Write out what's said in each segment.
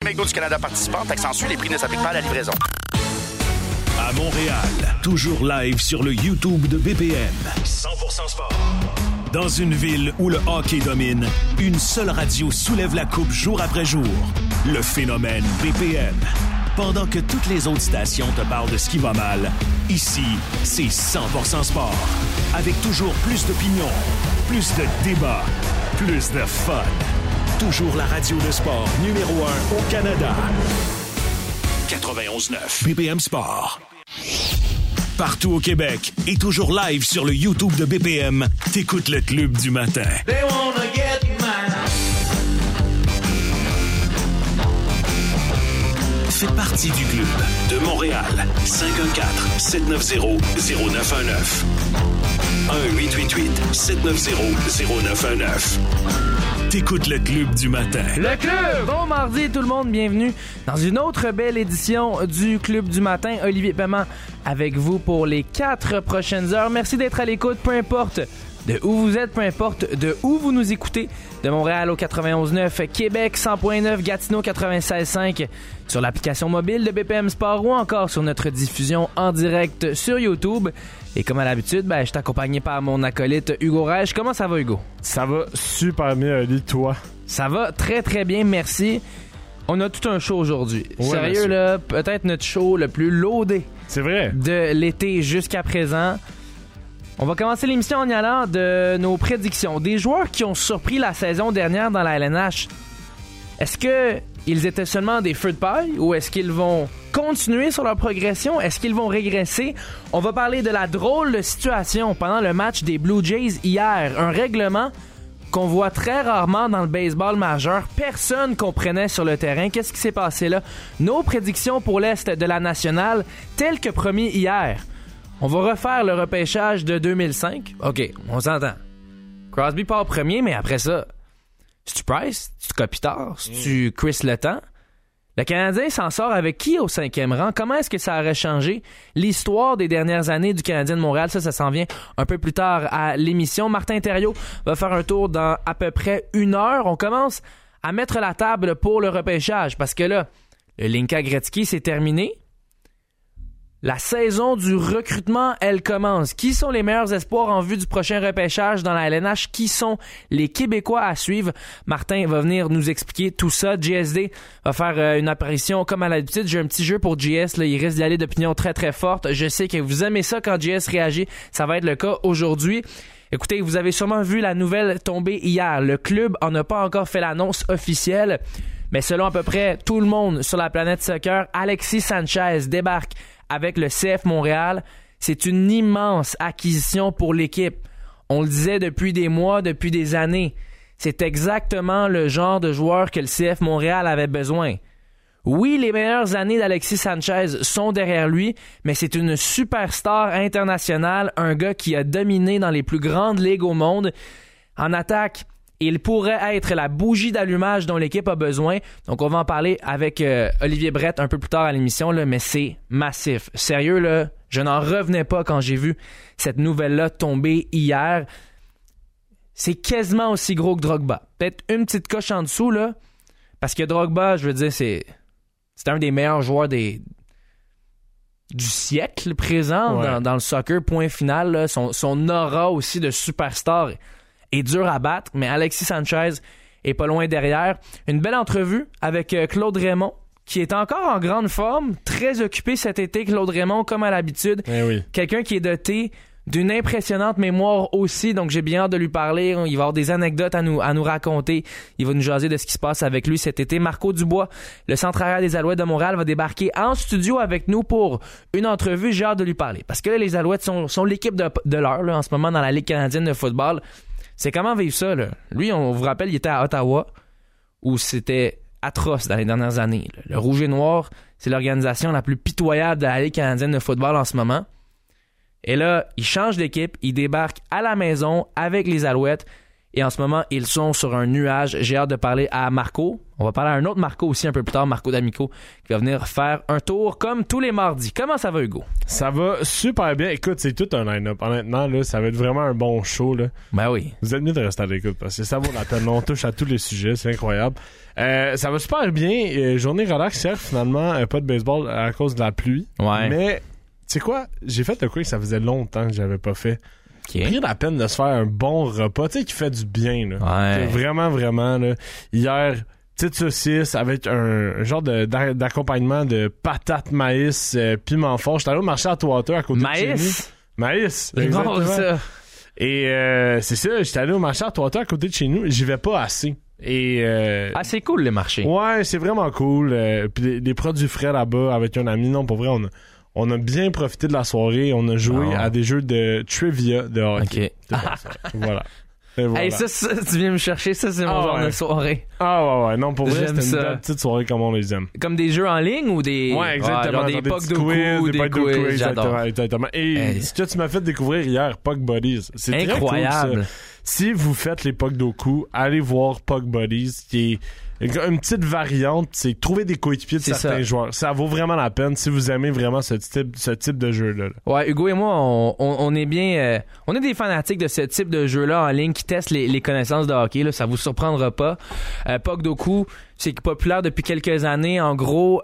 McDo du Canada participante. S'ensuit, les prix ne s'appliquent pas à la livraison. À Montréal, toujours live sur le YouTube de BPM. 100% sport. Dans une ville où le hockey domine, une seule radio soulève la coupe jour après jour. Le phénomène BPM. Pendant que toutes les autres stations te parlent de ce qui va mal, ici, c'est 100% sport. Avec toujours plus d'opinions, plus de débats, plus de fun. Toujours la radio de sport numéro 1 au Canada. 91.9 BPM Sport. Partout au Québec et toujours live sur le YouTube de BPM, t'écoutes le Club du matin. They wanna get mine. Fais partie du club de Montréal. 514-790-0919. 1-888-790-0919. T'écoutes le Club du matin. Le Club! Bon mardi tout le monde, bienvenue dans une autre belle édition du Club du matin. Olivier Paiement avec vous pour les 4 prochaines heures. Merci d'être à l'écoute, peu importe de où vous êtes, peu importe de où vous nous écoutez. De Montréal au 91.9, Québec 100.9, Gatineau 96.5 sur l'application mobile de BPM Sport ou encore sur notre diffusion en direct sur YouTube. Et comme à l'habitude, je suis accompagné par mon acolyte Hugo Reich. Comment ça va, Hugo? Ça va super bien, Ali, toi? Ça va très très bien, merci. On a tout un show aujourd'hui. Ouais, sérieux, monsieur. Là, peut-être notre show le plus loadé. C'est vrai. De l'été jusqu'à présent. On va commencer l'émission en y allant de nos prédictions. Des joueurs qui ont surpris la saison dernière dans la LNH. Est-ce qu'ils étaient seulement des feux de paille ou est-ce qu'ils vont continuer sur leur progression? Est-ce qu'ils vont régresser? On va parler de la drôle de situation pendant le match des Blue Jays hier. Un règlement qu'on voit très rarement dans le baseball majeur. Personne comprenait sur le terrain. Qu'est-ce qui s'est passé là? Nos prédictions pour l'Est de la nationale, telles que promis hier. On va refaire le repêchage de 2005. OK, on s'entend. Crosby part premier, mais après ça, c'est-tu Price? C'est-tu Kopitar? C'est-tu Chris Letang? Le Canadien s'en sort avec qui au 5e rang? Comment est-ce que ça aurait changé l'histoire des dernières années du Canadien de Montréal? Ça s'en vient un peu plus tard à l'émission. Martin Thériault va faire un tour dans à peu près 1 heure. On commence à mettre la table pour le repêchage parce que là, le Linka Gretzky, c'est terminé. La saison du recrutement, elle commence. Qui sont les meilleurs espoirs en vue du prochain repêchage dans la LNH? Qui sont les Québécois à suivre? Martin va venir nous expliquer tout ça. JSD va faire une apparition comme à l'habitude. J'ai un petit jeu pour JS. Là, il risque d'y aller d'opinion très très forte. Je sais que vous aimez ça quand JS réagit. Ça va être le cas aujourd'hui. Écoutez, vous avez sûrement vu la nouvelle tomber hier. Le club en a pas encore fait l'annonce officielle. Mais selon à peu près tout le monde sur la planète soccer, Alexis Sanchez débarque avec le CF Montréal. C'est une immense acquisition pour l'équipe. On le disait depuis des mois, depuis des années. C'est exactement le genre de joueur que le CF Montréal avait besoin. Oui, les meilleures années d'Alexis Sanchez sont derrière lui, mais c'est une superstar internationale, un gars qui a dominé dans les plus grandes ligues au monde. En attaque, il pourrait être la bougie d'allumage dont l'équipe a besoin. Donc, on va en parler avec Olivier Brett un peu plus tard à l'émission, là, mais c'est massif. Sérieux, là, je n'en revenais pas quand j'ai vu cette nouvelle-là tomber hier. C'est quasiment aussi gros que Drogba. Peut-être une petite coche en dessous, là, parce que Drogba, je veux dire, c'est un des meilleurs joueurs du siècle présent dans le soccer, point final. Là. Son aura aussi de superstar est dur à battre, mais Alexis Sanchez est pas loin derrière. Une belle entrevue avec Claude Raymond, qui est encore en grande forme, très occupé cet été, Claude Raymond, comme à l'habitude. Eh oui. Quelqu'un qui est doté d'une impressionnante mémoire aussi, donc j'ai bien hâte de lui parler. Il va avoir des anecdotes à nous raconter. Il va nous jaser de ce qui se passe avec lui cet été. Marco Dubois, le centre arrière des Alouettes de Montréal, va débarquer en studio avec nous pour une entrevue. J'ai hâte de lui parler. Parce que là, les Alouettes sont l'équipe de l'heure là, en ce moment dans la Ligue canadienne de football. C'est comment vivre ça, là? Lui, on vous rappelle, il était à Ottawa, où c'était atroce dans les dernières années. Là. Le Rouge et Noir, c'est l'organisation la plus pitoyable de la Ligue canadienne de football en ce moment. Et là, il change d'équipe, il débarque à la maison avec les Alouettes. Et en ce moment, ils sont sur un nuage. J'ai hâte de parler à Marco. On va parler à un autre Marco aussi un peu plus tard, Marco D'Amico, qui va venir faire un tour comme tous les mardis. Comment ça va, Hugo? Ça va super bien. Écoute, c'est tout un line-up. Honnêtement, là, ça va être vraiment un bon show. Là. Ben oui. Vous êtes mieux de rester à l'écoute parce que ça vaut la peine. On touche à tous les sujets. C'est incroyable. Ça va super bien. Journée relax hier, finalement. Pas de baseball à cause de la pluie. Ouais. Mais, tu sais quoi? J'ai fait le quoi que ça faisait longtemps que j'avais pas fait. Okay. Pris la peine de se faire un bon repas, tu sais, qui fait du bien, là. Ouais. Vraiment, vraiment, là. Hier, petite saucisse avec un genre d'accompagnement de patates, maïs, piment fort. J'étais allé au marché à Atwater à côté de chez nous. Maïs! Exactement. Bon, ça. Et c'est ça, j'étais allé au marché à Atwater à côté de chez nous. J'y vais pas assez. Et c'est cool, les marchés. Ouais, c'est vraiment cool. Puis les produits frais là-bas avec un ami. Non, pour vrai, on a bien profité de la soirée. On a joué à des jeux de trivia de hockey. OK. Voilà. Voilà. Hey, ça, tu viens me chercher. Ça, c'est mon genre de soirée. Ah ouais. Non, pour vrai, J'aime c'était une ça. belle petite soirée comme on les aime. Comme des jeux en ligne ou des... Ouais, exactement. genre des puck petits doku, des quiz. J'adore. Exactement. Et ce que tu m'as fait découvrir hier, Puck Buddies. C'est incroyable. Très cool, ça. Si vous faites les puck doku, allez voir Puck Buddies, qui est une petite variante, c'est trouver des coéquipiers de certains joueurs. Ça vaut vraiment la peine si vous aimez vraiment ce type de jeu-là. Ouais, Hugo et moi, on est bien... on est des fanatiques de ce type de jeu-là en ligne qui testent les connaissances de hockey. Là, ça vous surprendra pas. Puck doku, c'est populaire depuis quelques années. En gros,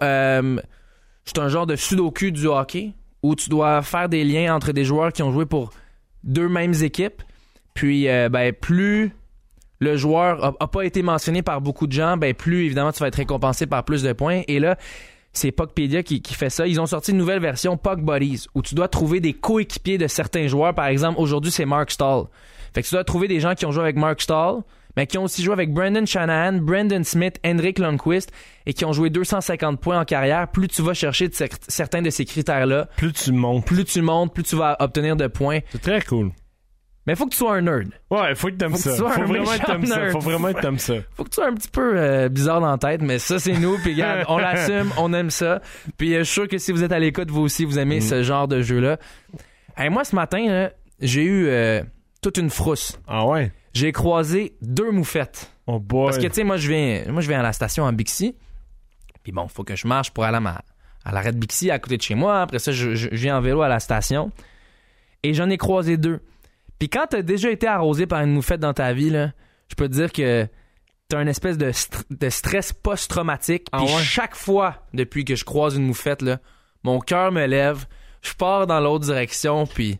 c'est un genre de sudoku du hockey où tu dois faire des liens entre des joueurs qui ont joué pour deux mêmes équipes. Puis, plus le joueur a pas été mentionné par beaucoup de gens, plus évidemment tu vas être récompensé par plus de points. Et là, c'est Puckpedia qui fait ça. Ils ont sorti une nouvelle version, Puck Buddies, où tu dois trouver des coéquipiers de certains joueurs. Par exemple, aujourd'hui, c'est Mark Stahl. Fait que tu dois trouver des gens qui ont joué avec Mark Stahl, mais qui ont aussi joué avec Brendan Shanahan, Brendan Smith, Henrik Lundqvist, et qui ont joué 250 points en carrière. Plus tu vas chercher certains de ces critères-là, plus tu montes, plus tu vas obtenir de points. C'est très cool. Mais faut que tu sois un nerd. Ouais, faut que t'aimes ça. Faut vraiment que t'aimes ça. Faut que tu sois un petit peu bizarre dans la tête, mais ça, c'est nous. Puis regarde, on l'assume, on aime ça. Puis je suis sûr que si vous êtes à l'écoute, vous aussi, vous aimez ce genre de jeu-là. Hey, moi, ce matin, là, j'ai eu toute une frousse. Ah ouais? J'ai croisé 2 moufettes. Oh boy. Parce que, tu sais, moi, je viens à la station à Bixi. Puis bon, faut que je marche pour aller à l'arrêt de Bixi à côté de chez moi. Après ça, je viens en vélo à la station. Et j'en ai croisé 2. Puis quand t'as déjà été arrosé par une moufette dans ta vie, là, je peux te dire que t'as une espèce de stress post-traumatique. Puis chaque fois, depuis que je croise une moufette, là, mon cœur me lève, je pars dans l'autre direction, puis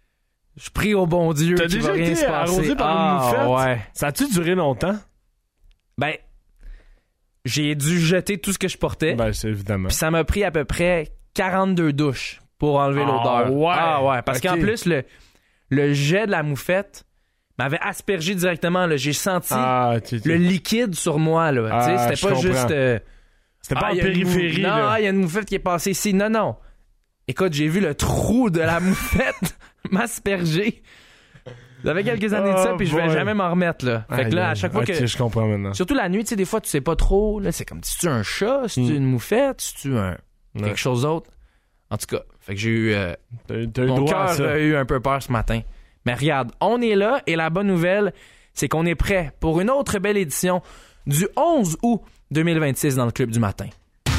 je prie au bon Dieu qu'il va rien se passer. T'as déjà été arrosé par une moufette? Ouais. Ça a-tu duré longtemps? Ben, j'ai dû jeter tout ce que je portais. Ben, c'est évidemment. Puis ça m'a pris à peu près 42 douches pour enlever l'odeur. Ouais. Ah ouais, parce qu'en plus, le jet de la moufette m'avait aspergé directement. Là. J'ai senti le liquide sur moi. Là. C'était pas juste... C'était pas en périphérie. Non, il y a une moufette qui est passée ici. Non. Écoute, j'ai vu le trou de la moufette m'asperger. J'avais quelques années de ça, puis je vais jamais m'en remettre. Là. Fait que là, à chaque fois que... je comprends maintenant. Surtout la nuit, tu sais, des fois, tu sais pas trop. Là, c'est comme, si tu un chat, si tu une moufette, si tu quelque chose d'autre. En tout cas, fait que j'ai eu... mon cœur a eu un peu peur ce matin. Mais regarde, on est là, et la bonne nouvelle, c'est qu'on est prêt pour une autre belle édition du 11 août 2026 dans le Club du matin.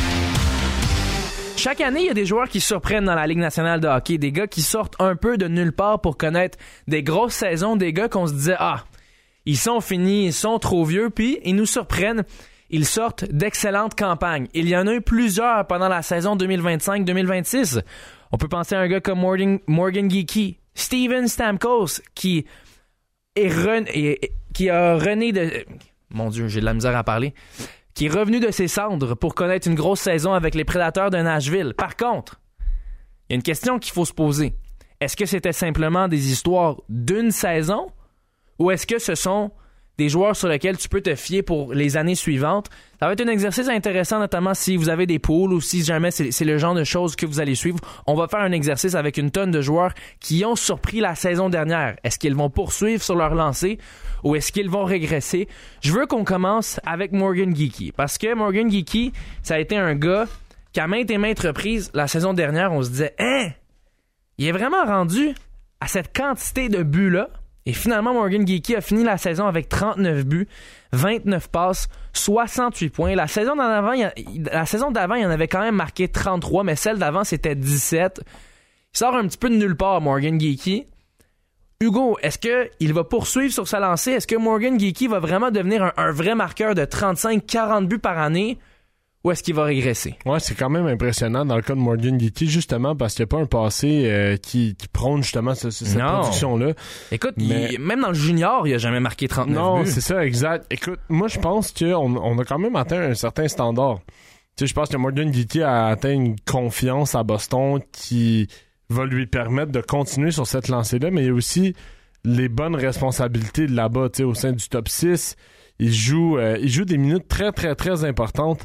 Chaque année, il y a des joueurs qui surprennent dans la Ligue nationale de hockey, des gars qui sortent un peu de nulle part pour connaître des grosses saisons, des gars qu'on se disait « Ah, ils sont finis, ils sont trop vieux », puis ils nous surprennent. Ils sortent d'excellentes campagnes. Il y en a eu plusieurs pendant la saison 2025-2026. On peut penser à un gars comme Morgan Geekie, Steven Stamkos, qui a rené de... Mon Dieu, j'ai de la misère à parler. Qui est revenu de ses cendres pour connaître une grosse saison avec les Prédateurs de Nashville. Par contre, il y a une question qu'il faut se poser. Est-ce que c'était simplement des histoires d'une saison ou est-ce que ce sont des joueurs sur lesquels tu peux te fier pour les années suivantes? Ça va être un exercice intéressant, notamment si vous avez des poules ou si jamais c'est le genre de choses que vous allez suivre. On va faire un exercice avec une tonne de joueurs qui ont surpris la saison dernière. Est-ce qu'ils vont poursuivre sur leur lancée ou est-ce qu'ils vont régresser? Je veux qu'on commence avec Morgan Geekie, parce que Morgan Geekie, ça a été un gars qui, à maintes et maintes reprises, la saison dernière, on se disait « Hein? Il est vraiment rendu à cette quantité de buts-là? » Et finalement, Morgan Geekie a fini la saison avec 39 buts, 29 passes, 68 points. La saison d'avant, il en avait quand même marqué 33, mais celle d'avant, c'était 17. Il sort un petit peu de nulle part, Morgan Geekie. Hugo, est-ce qu'il va poursuivre sur sa lancée? Est-ce que Morgan Geekie va vraiment devenir un vrai marqueur de 35-40 buts par année? Ou est-ce qu'il va régresser? Ouais, c'est quand même impressionnant dans le cas de Morgan Geekie, justement parce qu'il n'y a pas un passé qui prône justement cette production-là. Écoute, même dans le junior, il n'a jamais marqué 39 buts. Non, c'est ça, exact. Écoute, moi je pense qu'on a quand même atteint un certain standard. Tu sais, je pense que Morgan Geekie a atteint une confiance à Boston qui va lui permettre de continuer sur cette lancée-là, mais il y a aussi les bonnes responsabilités de là-bas, tu sais, au sein du top 6. Il joue des minutes très, très, très importantes.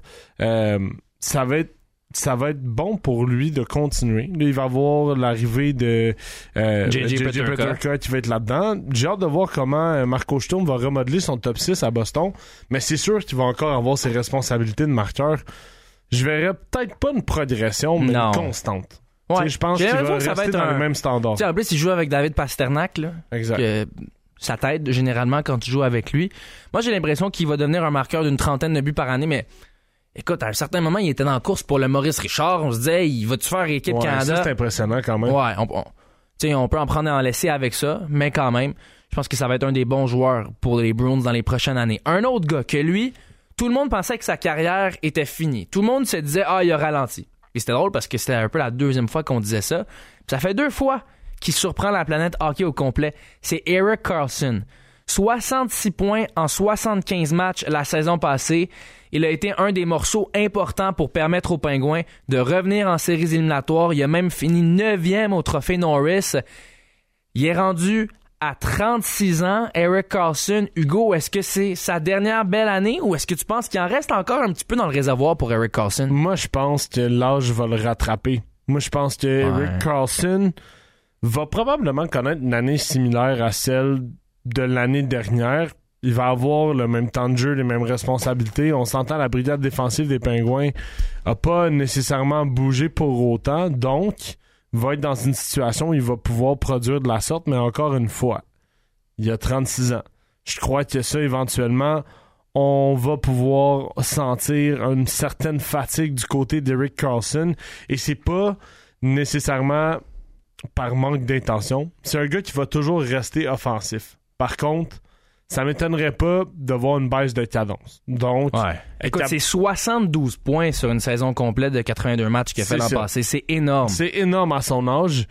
Ça va être bon pour lui de continuer. Là, il va avoir l'arrivée de J.J. Peterka qui va être là-dedans. J'ai hâte de voir comment Marco Sturm va remodeler son top 6 à Boston. Mais c'est sûr qu'il va encore avoir ses responsabilités de marqueur. Je verrais peut-être pas une progression, mais une constante. Ouais. Je pense qu'il va rester dans le même standard. En plus, il joue avec David Pasternak. Là, exact. Ça t'aide généralement quand tu joues avec lui. Moi, j'ai l'impression qu'il va devenir un marqueur d'une 30aine de buts par année, mais écoute, à un certain moment, il était dans la course pour le Maurice Richard. On se disait, il va-tu faire équipe Canada? Ça, c'est impressionnant quand même. Ouais, on peut en prendre et en laisser avec ça, mais quand même, je pense que ça va être un des bons joueurs pour les Bruins dans les prochaines années. Un autre gars que lui, tout le monde pensait que sa carrière était finie. Tout le monde se disait, il a ralenti. Et c'était drôle parce que c'était un peu la deuxième fois qu'on disait ça. Puis ça fait 2 fois qui surprend la planète hockey au complet. C'est Erik Karlsson. 66 points en 75 matchs la saison passée. Il a été un des morceaux importants pour permettre aux Pingouins de revenir en séries éliminatoires. Il a même fini 9e au trophée Norris. Il est rendu à 36 ans, Erik Karlsson. Hugo, est-ce que c'est sa dernière belle année ou est-ce que tu penses qu'il en reste encore un petit peu dans le réservoir pour Erik Karlsson? Moi, je pense que l'âge va le rattraper. Moi, je pense que Erik Karlsson va probablement connaître une année similaire à celle de l'année dernière. Il va avoir le même temps de jeu, les mêmes responsabilités. On s'entend, la brigade défensive des Pingouins n'a pas nécessairement bougé pour autant, donc va être dans une situation où il va pouvoir produire de la sorte, mais encore une fois, il a 36 ans. Je crois que ça, éventuellement, on va pouvoir sentir une certaine fatigue du côté d'Erik Karlsson, et c'est pas nécessairement par manque d'intention. C'est un gars qui va toujours rester offensif. Par contre, ça m'étonnerait pas de voir une baisse de cadence. Donc, écoute, c'est 72 points sur une saison complète de 82 matchs qu'il a fait l'an passé. C'est énorme. C'est énorme à son âge.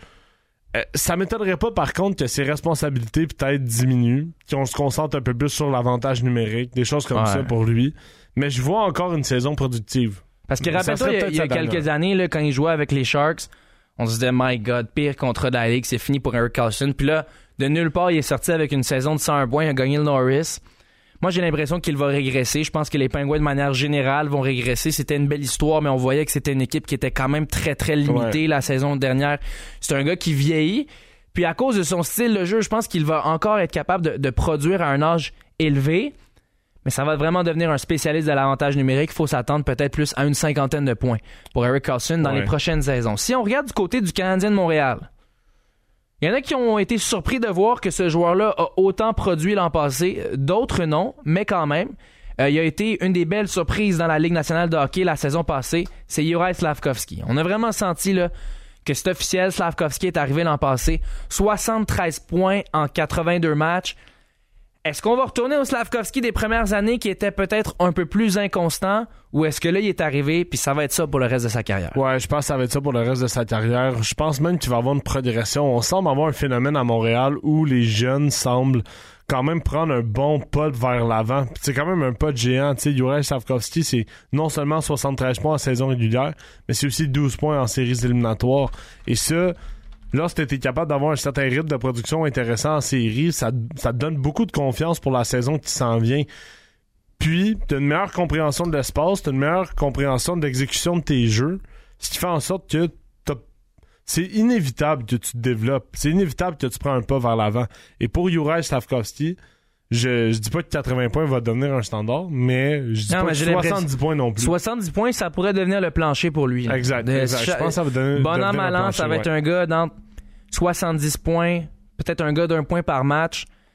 Ça m'étonnerait pas, par contre, que ses responsabilités peut-être diminuent, qu'on se concentre un peu plus sur l'avantage numérique, des choses comme ça pour lui. Mais je vois encore une saison productive. Parce que rappelle-toi, il y a quelques années, là, quand il jouait avec les Sharks, on se disait, my God, pire contrat de la Ligue, c'est fini pour Erik Karlsson. Puis là, de nulle part, il est sorti avec une saison de 101 points, il a gagné le Norris. Moi, j'ai l'impression qu'il va régresser. Je pense que les Pingouins, de manière générale, vont régresser. C'était une belle histoire, mais on voyait que c'était une équipe qui était quand même très, très limitée la saison dernière. C'est un gars qui vieillit. Puis à cause de son style de jeu, je pense qu'il va encore être capable de produire à un âge élevé. Mais ça va vraiment devenir un spécialiste de l'avantage numérique. Il faut s'attendre peut-être plus à une 50aine de points pour Erik Karlsson dans les prochaines saisons. Si on regarde du côté du Canadien de Montréal, il y en a qui ont été surpris de voir que ce joueur-là a autant produit l'an passé. D'autres non, mais quand même. Il a été une des belles surprises dans la Ligue nationale de hockey la saison passée. C'est Juraj Slafkovský. On a vraiment senti là, que c'est officiel. Slafkovský est arrivé l'an passé. 73 points en 82 matchs. Est-ce qu'on va retourner au Slafkovský des premières années qui était peut-être un peu plus inconstant ou est-ce que là, il est arrivé puis ça va être ça pour le reste de sa carrière? Ouais, je pense que ça va être ça pour le reste de sa carrière. Je pense même qu'il va avoir une progression. On semble avoir un phénomène à Montréal où les jeunes semblent quand même prendre un bon pas vers l'avant. Puis c'est quand même un pas de géant. Tu sais, Juraj Slafkovský, c'est non seulement 73 points en saison régulière, mais c'est aussi 12 points en séries éliminatoires. Et ça, lorsque tu es capable d'avoir un certain rythme de production intéressant en série, ça te donne beaucoup de confiance pour la saison qui s'en vient. Puis, tu as une meilleure compréhension de l'espace, tu as une meilleure compréhension de l'exécution de tes jeux, ce qui fait en sorte que c'est inévitable que tu te développes. C'est inévitable que tu prends un pas vers l'avant. Et pour Juraj Slafkovský, je dis pas que 80 points va devenir un standard, mais je dis pas que 70 points non plus. 70 points, ça pourrait devenir le plancher pour lui. Exact. Je pense que ça va devenir bon an, mal an, ça va être un gars dans 70 points, peut-être un gars d'un point par match.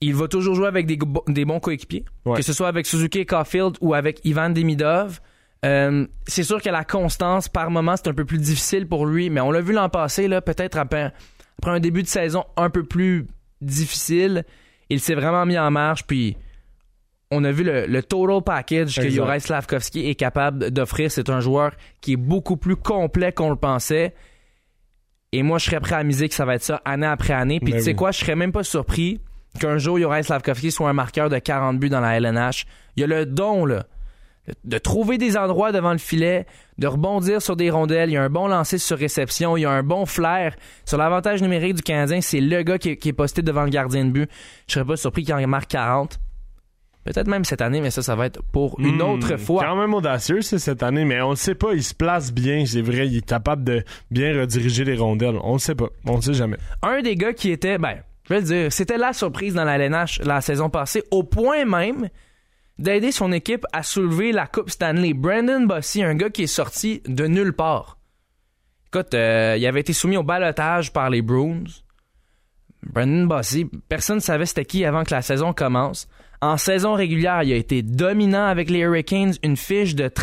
il va toujours jouer avec des bons coéquipiers, que ce soit avec Suzuki Caulfield ou avec Ivan Demidov. C'est sûr que la constance, par moment, c'est un peu plus difficile pour lui, mais on l'a vu l'an passé, là, peut-être après un début de saison un peu plus difficile, il s'est vraiment mis en marche, puis on a vu le total package que Juraj Slafkovský est capable d'offrir. C'est un joueur qui est beaucoup plus complet qu'on le pensait. Et moi, je serais prêt à miser que ça va être ça année après année. Puis tu sais quoi, je serais même pas surpris qu'un jour, Juraj Slafkovský soit un marqueur de 40 buts dans la LNH. Il a le don, là, de trouver des endroits devant le filet, de rebondir sur des rondelles. Il a un bon lancer sur réception. Il a un bon flair. Sur l'avantage numérique du Canadien, c'est le gars qui est posté devant le gardien de but. Je serais pas surpris qu'il en marque 40. Peut-être même cette année, mais ça va être pour une autre fois. Quand même audacieux, c'est cette année, mais on le sait pas. Il se place bien, c'est vrai. Il est capable de bien rediriger les rondelles. On le sait pas. On le sait jamais. Un des gars qui était, je vais le dire, c'était la surprise dans la LNH la saison passée, au point même d'aider son équipe à soulever la Coupe Stanley. Brandon Bossy, un gars qui est sorti de nulle part. Écoute, il avait été soumis au ballottage par les Bruins. Brandon Bossy, personne ne savait c'était qui avant que la saison commence. En saison régulière, il a été dominant avec les Hurricanes, une fiche de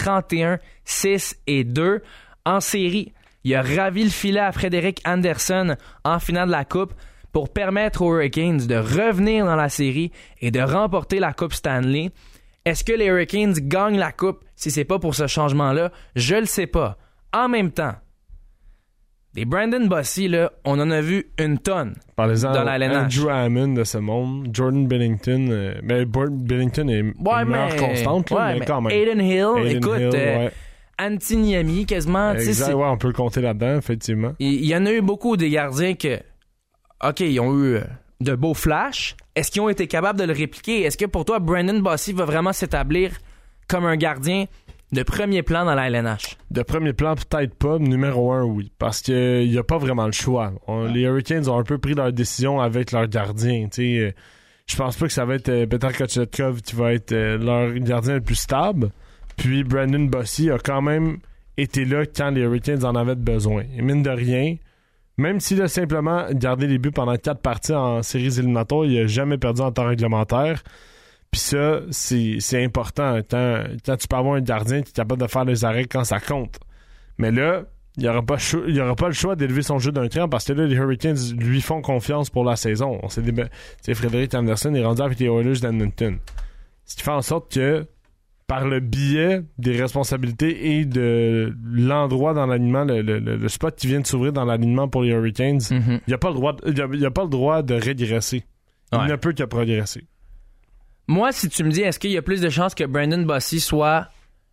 31-6-2. En série, il a ravi le filet à Frederik Andersen en finale de la Coupe pour permettre aux Hurricanes de revenir dans la série et de remporter la Coupe Stanley. Est-ce que les Hurricanes gagnent la Coupe si c'est pas pour ce changement-là? Je le sais pas. En même temps, des Brandon Bossy, là, on en a vu une tonne dans la LNH. Andrew Hammond de ce monde, Jordan Binnington. Binnington est une meilleure constante, mais quand même. Aiden Hill, Antiniemi, quasiment. Exact, on peut le compter là-dedans, effectivement. Il y en a eu beaucoup des gardiens que, OK, ils ont eu de beaux flashs. Est-ce qu'ils ont été capables de le répliquer? Est-ce que pour toi, Brandon Bossy va vraiment s'établir comme un gardien de premier plan dans la LNH? De premier plan, peut-être pas. Numéro 1, oui. Parce qu'il n'y a pas vraiment le choix. Les Hurricanes ont un peu pris leur décision avec leur gardien. Je pense pas que ça va être Petar Kochetkov qui va être leur gardien le plus stable. Puis Brandon Bossy a quand même été là quand les Hurricanes en avaient besoin. Et mine de rien, même s'il a simplement gardé les buts pendant 4 parties en séries éliminatoires, il n'a jamais perdu en temps réglementaire. Puis ça, c'est important. Quand tu peux avoir un gardien qui est capable de faire les arrêts quand ça compte. Mais là, il n'y aura pas le choix d'élever son jeu d'un cran parce que là, les Hurricanes lui font confiance pour la saison. Frederik Andersen est rendu avec les Oilers d'Edmonton. Ce qui fait en sorte que, par le biais des responsabilités et de l'endroit dans l'alignement, le spot qui vient de s'ouvrir dans l'alignement pour les Hurricanes, il n'y a pas le droit de régresser. Il ne peut que progresser. Moi, si tu me dis, est-ce qu'il y a plus de chances que Brandon Bossy soit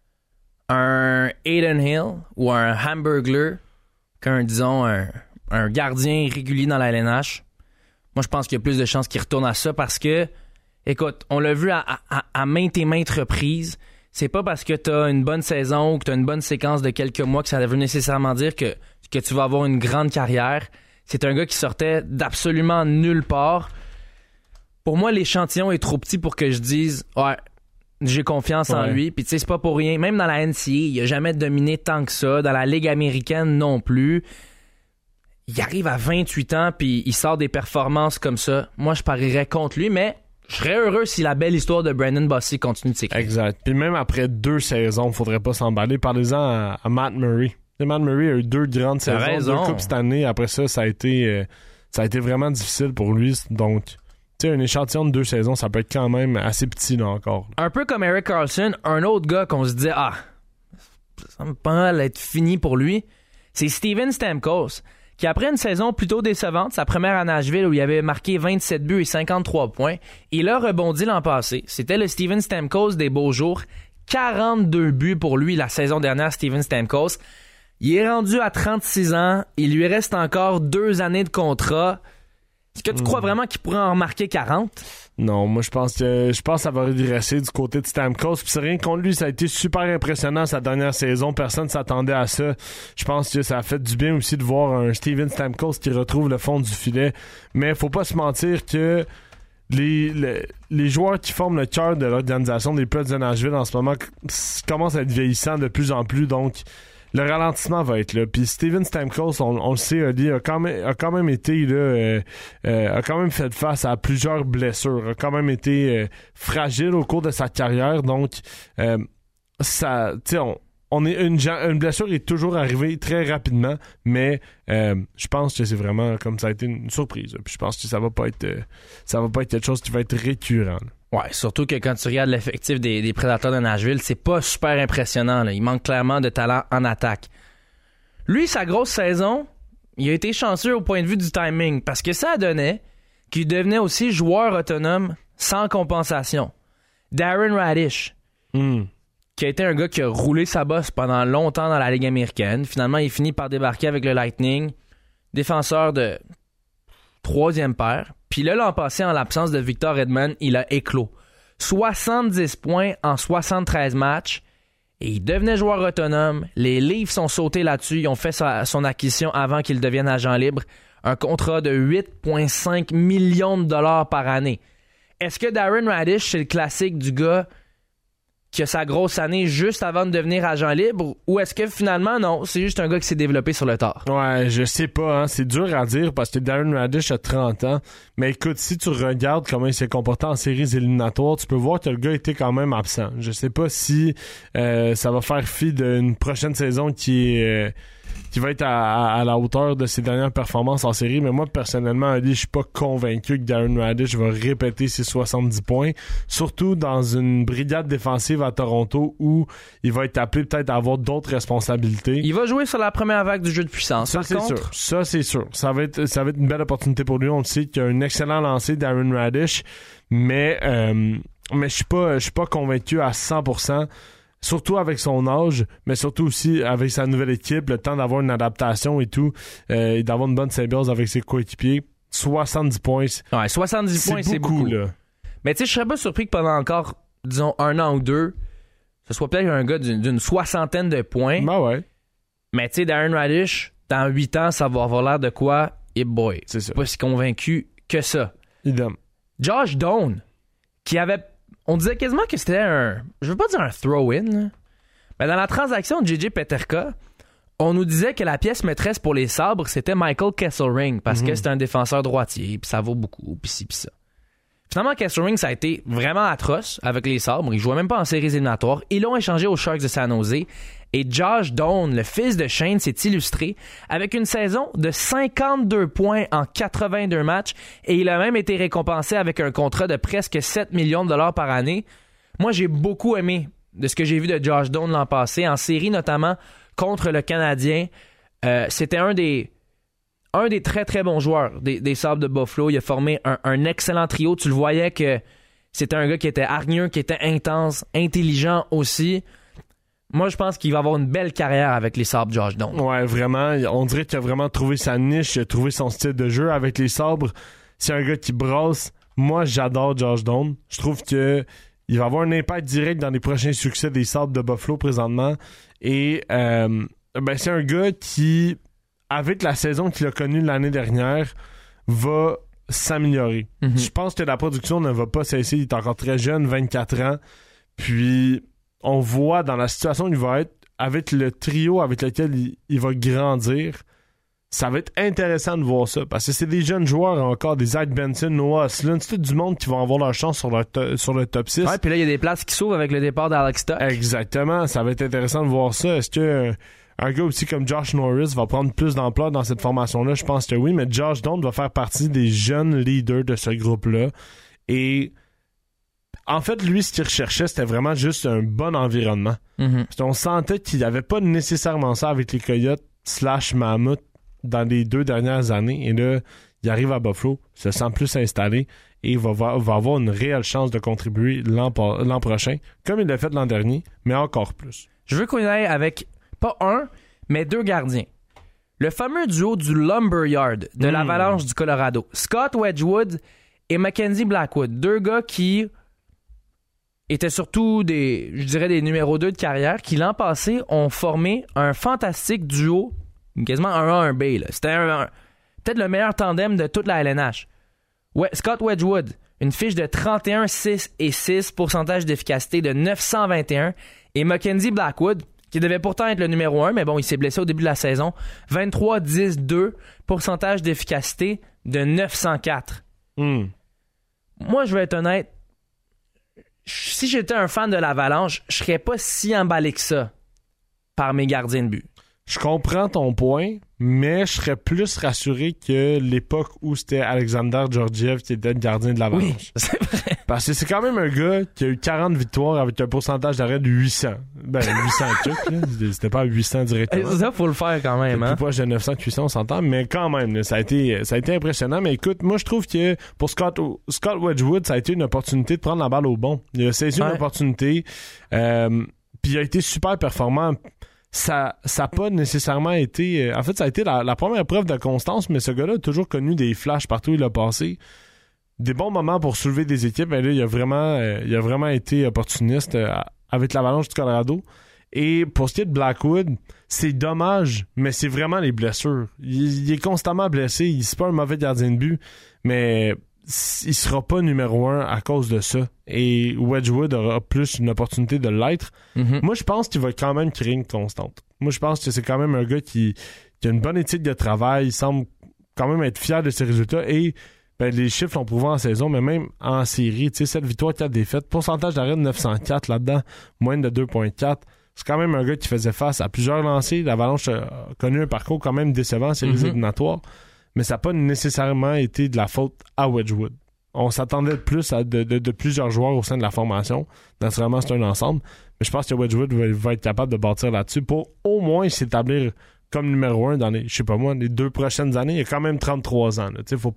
un Aiden Hill ou un Hamburglar qu'un, disons, un gardien régulier dans la LNH? Moi, je pense qu'il y a plus de chances qu'il retourne à ça parce que, écoute, on l'a vu à maintes et maintes reprises. C'est pas parce que t'as une bonne saison ou que t'as une bonne séquence de quelques mois que ça veut nécessairement dire que tu vas avoir une grande carrière. C'est un gars qui sortait d'absolument nulle part. Pour moi, l'échantillon est trop petit pour que je dise « Ouais, j'ai confiance en lui. » Puis tu sais, c'est pas pour rien. Même dans la NCAA, il a jamais dominé tant que ça. Dans la Ligue américaine non plus. Il arrive à 28 ans puis il sort des performances comme ça. Moi, je parierais contre lui, mais je serais heureux si la belle histoire de Brandon Bossy continue de s'écrire. Exact. Puis même après 2 saisons, faudrait pas s'emballer. Parlez-en à Matt Murray. Matt Murray a eu 2 grandes saisons, 2 coupes cette année. Après ça, ça a été vraiment difficile pour lui. Donc... Tu sais, un échantillon de 2 saisons, ça peut être quand même assez petit, là, encore. Un peu comme Erik Karlsson, un autre gars qu'on se dit, ça me pas mal être fini pour lui, c'est Steven Stamkos, qui après une saison plutôt décevante, sa première à Nashville où il avait marqué 27 buts et 53 points, il a rebondi l'an passé. C'était le Steven Stamkos des beaux jours. 42 buts pour lui la saison dernière, Steven Stamkos. Il est rendu à 36 ans, il lui reste encore 2 années de contrat. Est-ce que tu crois vraiment qu'il pourrait en remarquer 40? Non, moi je pense que ça va régresser du côté de Stamkos. Puis c'est rien contre lui, ça a été super impressionnant sa dernière saison. Personne ne s'attendait à ça. Je pense que ça a fait du bien aussi de voir un Steven Stamkos qui retrouve le fond du filet. Mais faut pas se mentir que les joueurs qui forment le cœur de l'organisation des Preds de Nashville en ce moment commencent à être vieillissants de plus en plus. Donc le ralentissement va être là. Puis Steven Stamkos, on le sait, Ali, a quand même été là, a quand même fait face à plusieurs blessures, a quand même été fragile au cours de sa carrière. Donc, ça, tu sais, une blessure est toujours arrivée très rapidement, mais je pense que c'est vraiment comme ça a été une surprise. Puis je pense que ça va pas être quelque chose qui va être récurrent. Là. Ouais, surtout que quand tu regardes l'effectif des Prédateurs de Nashville, c'est pas super impressionnant. Là. Il manque clairement de talent en attaque. Lui, sa grosse saison, il a été chanceux au point de vue du timing, parce que ça donnait qu'il devenait aussi joueur autonome sans compensation. Darren Raddysh. Qui a été un gars qui a roulé sa bosse pendant longtemps dans la Ligue américaine. Finalement, il finit par débarquer avec le Lightning, défenseur de 3e paire. Puis là, l'an passé, en l'absence de Victor Hedman, il a éclos. 70 points en 73 matchs. Et il devenait joueur autonome. Les Leafs sont sautés là-dessus. Ils ont fait son acquisition avant qu'il devienne agent libre. Un contrat de 8,5 millions de dollars par année. Est-ce que Darren Raddysh, c'est le classique du gars qui a sa grosse année juste avant de devenir agent libre, ou est-ce que finalement, non, c'est juste un gars qui s'est développé sur le tard? Ouais, je sais pas, hein. C'est dur à dire parce que Darren Raddysh a 30 ans. Mais écoute, si tu regardes comment il s'est comporté en séries éliminatoires, tu peux voir que le gars était quand même absent. Je sais pas si ça va faire fi d'une prochaine saison qui va être à la hauteur de ses dernières performances en série, mais moi, personnellement, Ali, je suis pas convaincu que Darren Raddysh va répéter ses 70 points, surtout dans une brigade défensive à Toronto où il va être appelé peut-être à avoir d'autres responsabilités. Il va jouer sur la première vague du jeu de puissance. Ça, c'est sûr. Ça, c'est sûr. Ça va être une belle opportunité pour lui. On le sait qu'il a un excellent lancer, Darren Raddysh, mais je suis pas convaincu à 100%. Surtout avec son âge, mais surtout aussi avec sa nouvelle équipe, le temps d'avoir une adaptation et tout, et d'avoir une bonne symbiose avec ses coéquipiers. 70 points. Ouais, 70 points, c'est beaucoup. Là. Mais tu sais, je serais pas surpris que pendant encore, disons, 1 an ou 2, ce soit peut-être un gars d'une 60aine de points. Ben ouais. Mais tu sais, Darren Raddysh, dans 8 ans, ça va avoir l'air de quoi? Et boy, c'est ça. Pas si convaincu que ça. Idem. Josh Doan, qui avait... On disait quasiment que c'était je veux pas dire un throw-in, là. Mais dans la transaction de J.J. Peterka, on nous disait que la pièce maîtresse pour les Sabres, c'était Michael Kesselring, parce que c'était un défenseur droitier, puis ça vaut beaucoup, puis ci, puis ça. Finalement, Kesselring, ça a été vraiment atroce avec les Sabres. Il jouait même pas en séries éliminatoires. Ils l'ont échangé aux Sharks de San Jose. Et Josh Doan, le fils de Shane, s'est illustré avec une saison de 52 points en 82 matchs. Et il a même été récompensé avec un contrat de presque 7 millions de dollars par année. Moi, j'ai beaucoup aimé de ce que j'ai vu de Josh Doan l'an passé, en série notamment contre le Canadien. C'était un des très très bons joueurs des Sabres de Buffalo. Il a formé un excellent trio. Tu le voyais que c'était un gars qui était hargneux, qui était intense, intelligent aussi. Moi, je pense qu'il va avoir une belle carrière avec les Sabres, Josh Doan. Ouais, vraiment. On dirait qu'il a vraiment trouvé sa niche, il a trouvé son style de jeu avec les Sabres. C'est un gars qui brasse. Moi, j'adore Josh Doan. Je trouve que il va avoir un impact direct dans les prochains succès des Sabres de Buffalo présentement. Et c'est un gars qui, avec la saison qu'il a connue l'année dernière, va s'améliorer. Je pense que la production ne va pas cesser. Il est encore très jeune, 24 ans. Puis, on voit dans la situation où il va être, avec le trio avec lequel il va grandir, ça va être intéressant de voir ça. Parce que c'est des jeunes joueurs encore, des Zach Benson, Noah Ostlund, c'est tout du monde qui vont avoir leur chance sur le top 6. Ouais, puis là, il y a des places qui s'ouvrent avec le départ d'Alex Tuch. Exactement, ça va être intéressant de voir ça. Est-ce que un gars aussi comme Josh Norris va prendre plus d'ampleur dans cette formation-là? Je pense que oui, mais Josh Doan va faire partie des jeunes leaders de ce groupe-là. Et en fait, lui, ce qu'il recherchait, c'était vraiment juste un bon environnement. Parce qu'on sentait qu'il n'y avait pas nécessairement ça avec les Coyotes / Mammouth dans les 2 dernières années. Et là, il arrive à Buffalo, se sent plus installé et va avoir une réelle chance de contribuer l'an prochain, comme il l'a fait l'an dernier, mais encore plus. Je veux qu'on aille avec pas un, mais 2 gardiens. Le fameux duo du Lumberyard de l'Avalanche du Colorado. Scott Wedgwood et Mackenzie Blackwood. 2 gars qui étaient surtout des numéros 2 de carrière, qui l'an passé ont formé un fantastique duo, quasiment un A, un B. Là. C'était peut-être le meilleur tandem de toute la LNH. Ouais, Scott Wedgwood, une fiche de 31, 6 et 6, pourcentage d'efficacité de 921, et Mackenzie Blackwood, qui devait pourtant être le numéro 1, mais bon, il s'est blessé au début de la saison. 23-10-2, pourcentage d'efficacité de 904. Moi, je vais être honnête, si j'étais un fan de l'Avalanche, je serais pas si emballé que ça par mes gardiens de but. Je comprends ton point, mais je serais plus rassuré que l'époque où c'était Alexander Georgiev qui était le gardien de l'Avalanche. Oui, c'est vrai. Parce que c'est quand même un gars qui a eu 40 victoires avec un pourcentage d'arrêt de 800. Ben, 800 trucs, là. C'était pas 800 directement. Ça, faut le faire quand même, hein. Plus proche de 900 que 800, on s'entend, mais quand même, là, ça a été impressionnant. Mais écoute, moi, je trouve que pour Scott Wedgwood, ça a été une opportunité de prendre la balle au bon. Il a saisi une opportunité, puis il a été super performant. Ça n'a pas nécessairement été... en fait, ça a été la première preuve de constance, mais ce gars-là a toujours connu des flashs partout où il a passé. Des bons moments pour soulever des équipes, mais là, il a vraiment été opportuniste avec l'Avalanche du Colorado. Et pour ce qui est de Blackwood, c'est dommage, mais c'est vraiment les blessures. Il est constamment blessé, c'est pas un mauvais gardien de but, mais il sera pas numéro 1 à cause de ça. Et Wedgwood aura plus une opportunité de l'être. Moi, je pense qu'il va quand même créer une constante. Moi, je pense que c'est quand même un gars qui a une bonne éthique de travail, il semble quand même être fier de ses résultats et les chiffres l'ont prouvé en saison, mais même en série, 7 victoires, 4 défaites, pourcentage d'arrêt de 904 là-dedans, moins de 2.4. C'est quand même un gars qui faisait face à plusieurs lancers. L'Avalanche a connu un parcours quand même décevant en séries éliminatoires, mais ça n'a pas nécessairement été de la faute à Wedgwood. On s'attendait plus à de plusieurs joueurs au sein de la formation. Naturellement, c'est un ensemble, mais je pense que Wedgwood va être capable de bâtir là-dessus pour au moins s'établir comme numéro 1 dans les 2 prochaines années. Il a quand même 33 ans. Faut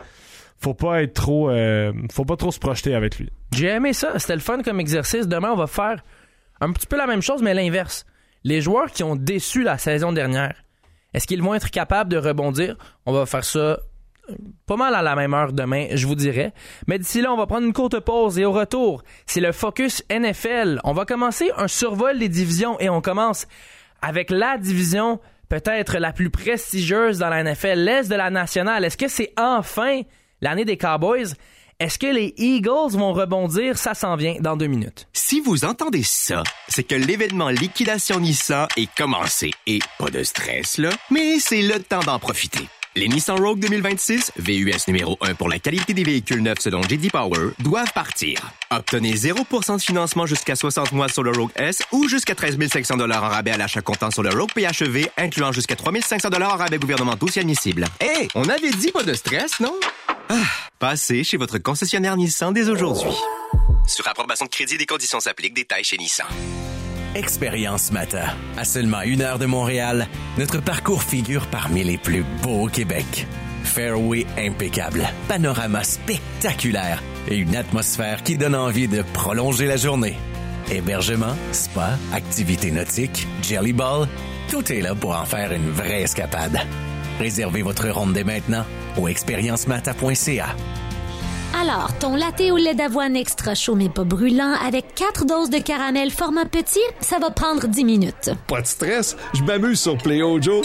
pas être trop... faut pas trop se projeter avec lui. J'ai aimé ça. C'était le fun comme exercice. Demain, on va faire un petit peu la même chose, mais l'inverse. Les joueurs qui ont déçu la saison dernière, est-ce qu'ils vont être capables de rebondir? On va faire ça pas mal à la même heure demain, je vous dirais. Mais d'ici là, on va prendre une courte pause et au retour, c'est le Focus NFL. On va commencer un survol des divisions et on commence avec la division peut-être la plus prestigieuse dans la NFL, l'Est de la Nationale. Est-ce que c'est enfin l'année des Cowboys? Est-ce que les Eagles vont rebondir? Ça s'en vient dans 2 minutes. Si vous entendez ça, c'est que l'événement Liquidation Nissan est commencé. Et pas de stress, là, mais c'est le temps d'en profiter. Les Nissan Rogue 2026, VUS numéro 1 pour la qualité des véhicules neufs selon J.D. Power, doivent partir. Obtenez 0% de financement jusqu'à 60 mois sur le Rogue S ou jusqu'à 13 500 $ en rabais à l'achat comptant sur le Rogue PHEV, incluant jusqu'à 3 500 $ en rabais gouvernementaux si admissible. Hey, on avait dit pas de stress, non? Passez chez votre concessionnaire Nissan dès aujourd'hui. Sur approbation de crédit, des conditions s'appliquent. Détails chez Nissan. Expérience Mata. À seulement 1 heure de Montréal, notre parcours figure parmi les plus beaux au Québec. Fairway impeccable, panorama spectaculaire et une atmosphère qui donne envie de prolonger la journée. Hébergement, spa, activités nautiques, jelly ball, tout est là pour en faire une vraie escapade. Réservez votre ronde dès maintenant au expériencemata.ca. Alors, ton latte au lait d'avoine extra chaud mais pas brûlant avec 4 doses de caramel format petit, ça va prendre 10 minutes. Pas de stress, je m'amuse sur PlayOjo.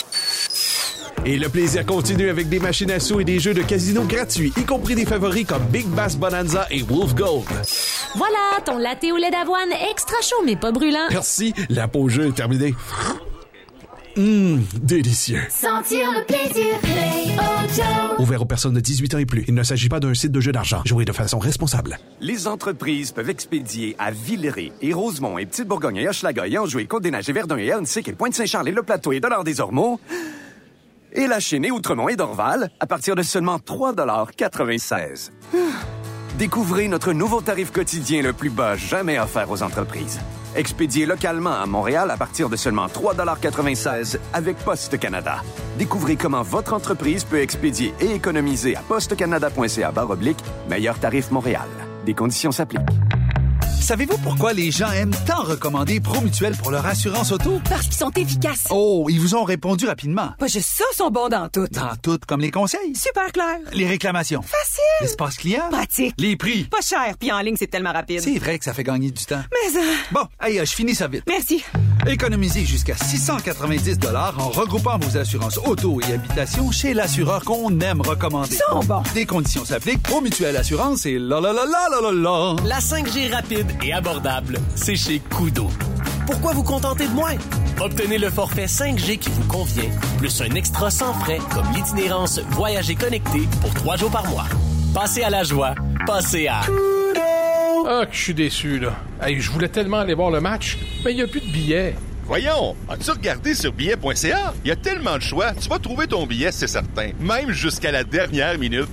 Et le plaisir continue avec des machines à sous et des jeux de casino gratuits, y compris des favoris comme Big Bass Bonanza et Wolf Gold. Voilà, ton latte au lait d'avoine extra chaud mais pas brûlant. Merci, la pause jeu est terminée. Délicieux. Sentir le plaisir, PlayOjo. Ouvert aux personnes de 18 ans et plus. Il ne s'agit pas d'un site de jeu d'argent. Jouez de façon responsable. Les entreprises peuvent expédier à Villeray et Rosemont et Petite-Bourgogne et Hochelaga et Anjou et Côte-des-Neiges et Verdun et Hernesik et Pointe-Saint-Charles et Le Plateau et Dollard-des-Ormeaux et la Chine et Outremont et Dorval à partir de seulement 3,96 $. Découvrez notre nouveau tarif quotidien le plus bas jamais offert aux entreprises. Expédié localement à Montréal à partir de seulement 3,96 $ avec Poste Canada. Découvrez comment votre entreprise peut expédier et économiser à postecanada.ca/meilleur tarif Montréal. Des conditions s'appliquent. Savez-vous pourquoi les gens aiment tant recommander Promutuel pour leur assurance auto? Parce qu'ils sont efficaces. Oh, ils vous ont répondu rapidement. Pas juste ça, sont bons dans tout. Dans tout, comme les conseils. Super clair. Les réclamations. Facile. L'espace client. Pratique. Les prix. Pas cher, puis en ligne, c'est tellement rapide. C'est vrai que ça fait gagner du temps. Mais Bon, allez, je finis ça vite. Merci. Économisez jusqu'à 690 $ en regroupant vos assurances auto et habitation chez l'assureur qu'on aime recommander. Ils sont bons. Des conditions s'appliquent. Promutuel Assurance et la. La 5G rapide et abordable, c'est chez Kudo. Pourquoi vous contenter de moins? Obtenez le forfait 5G qui vous convient, plus un extra sans frais comme l'itinérance Voyager connecté pour 3 jours par mois. Passez à la joie, passez à... Ah, que je suis déçu, là. Hey, je voulais tellement aller voir le match, mais il n'y a plus de billets. Voyons, as-tu regardé sur billet.ca? Il y a tellement de choix, tu vas trouver ton billet, c'est certain. Même jusqu'à la dernière minute.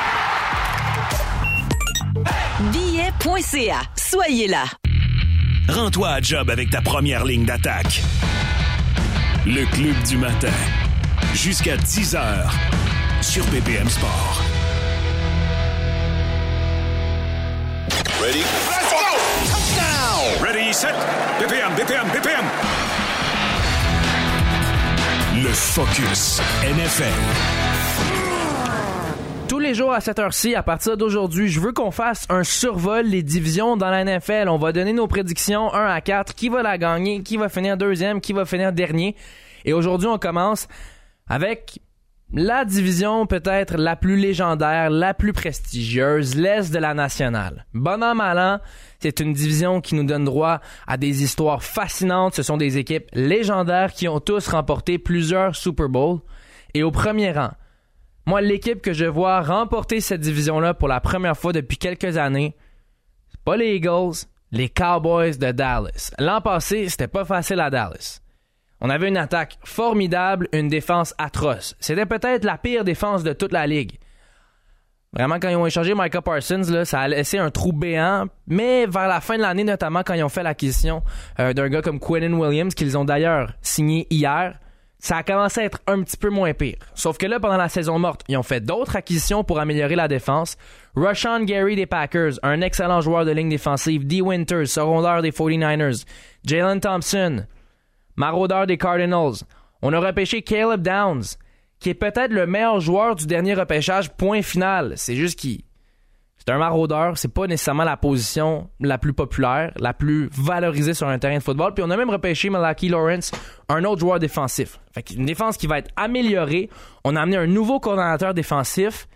Billet.ca. Soyez là. Rends-toi à job avec ta première ligne d'attaque. Le Club du matin. Jusqu'à 10h sur BPM Sport. Ready? Let's go! Touchdown! Ready, set, BPM. Le Focus NFL. Tous les jours à cette heure-ci, à partir d'aujourd'hui, je veux qu'on fasse un survol des divisions dans la NFL. On va donner nos prédictions 1 à 4. Qui va la gagner? Qui va finir deuxième? Qui va finir dernier? Et aujourd'hui, on commence avec la division peut-être la plus légendaire, la plus prestigieuse, l'Est de la Nationale. Bon an, mal an, c'est une division qui nous donne droit à des histoires fascinantes. Ce sont des équipes légendaires qui ont tous remporté plusieurs Super Bowls. Et au premier rang, moi, l'équipe que je vois remporter cette division-là pour la première fois depuis quelques années, c'est pas les Eagles, les Cowboys de Dallas. L'an passé, c'était pas facile à Dallas. On avait une attaque formidable, une défense atroce. C'était peut-être la pire défense de toute la ligue. Vraiment, quand ils ont échangé Micah Parsons, là, ça a laissé un trou béant. Mais vers la fin de l'année, notamment quand ils ont fait l'acquisition d'un gars comme Quinnen Williams, qu'ils ont d'ailleurs signé hier, ça a commencé à être un petit peu moins pire. Sauf que là, pendant la saison morte, ils ont fait d'autres acquisitions pour améliorer la défense. Rashawn Gary des Packers, un excellent joueur de ligne défensive. Dee Winters, secondaire des 49ers. Jalen Thompson, maraudeur des Cardinals. On a repêché Caleb Downs, qui est peut-être le meilleur joueur du dernier repêchage, point final. C'est juste qu'il... C'est un maraudeur, c'est pas nécessairement la position la plus populaire, la plus valorisée sur un terrain de football. Puis on a même repêché Malachi Lawrence, un autre joueur défensif. Fait qu'une défense qui va être améliorée. On a amené un nouveau coordonnateur défensif.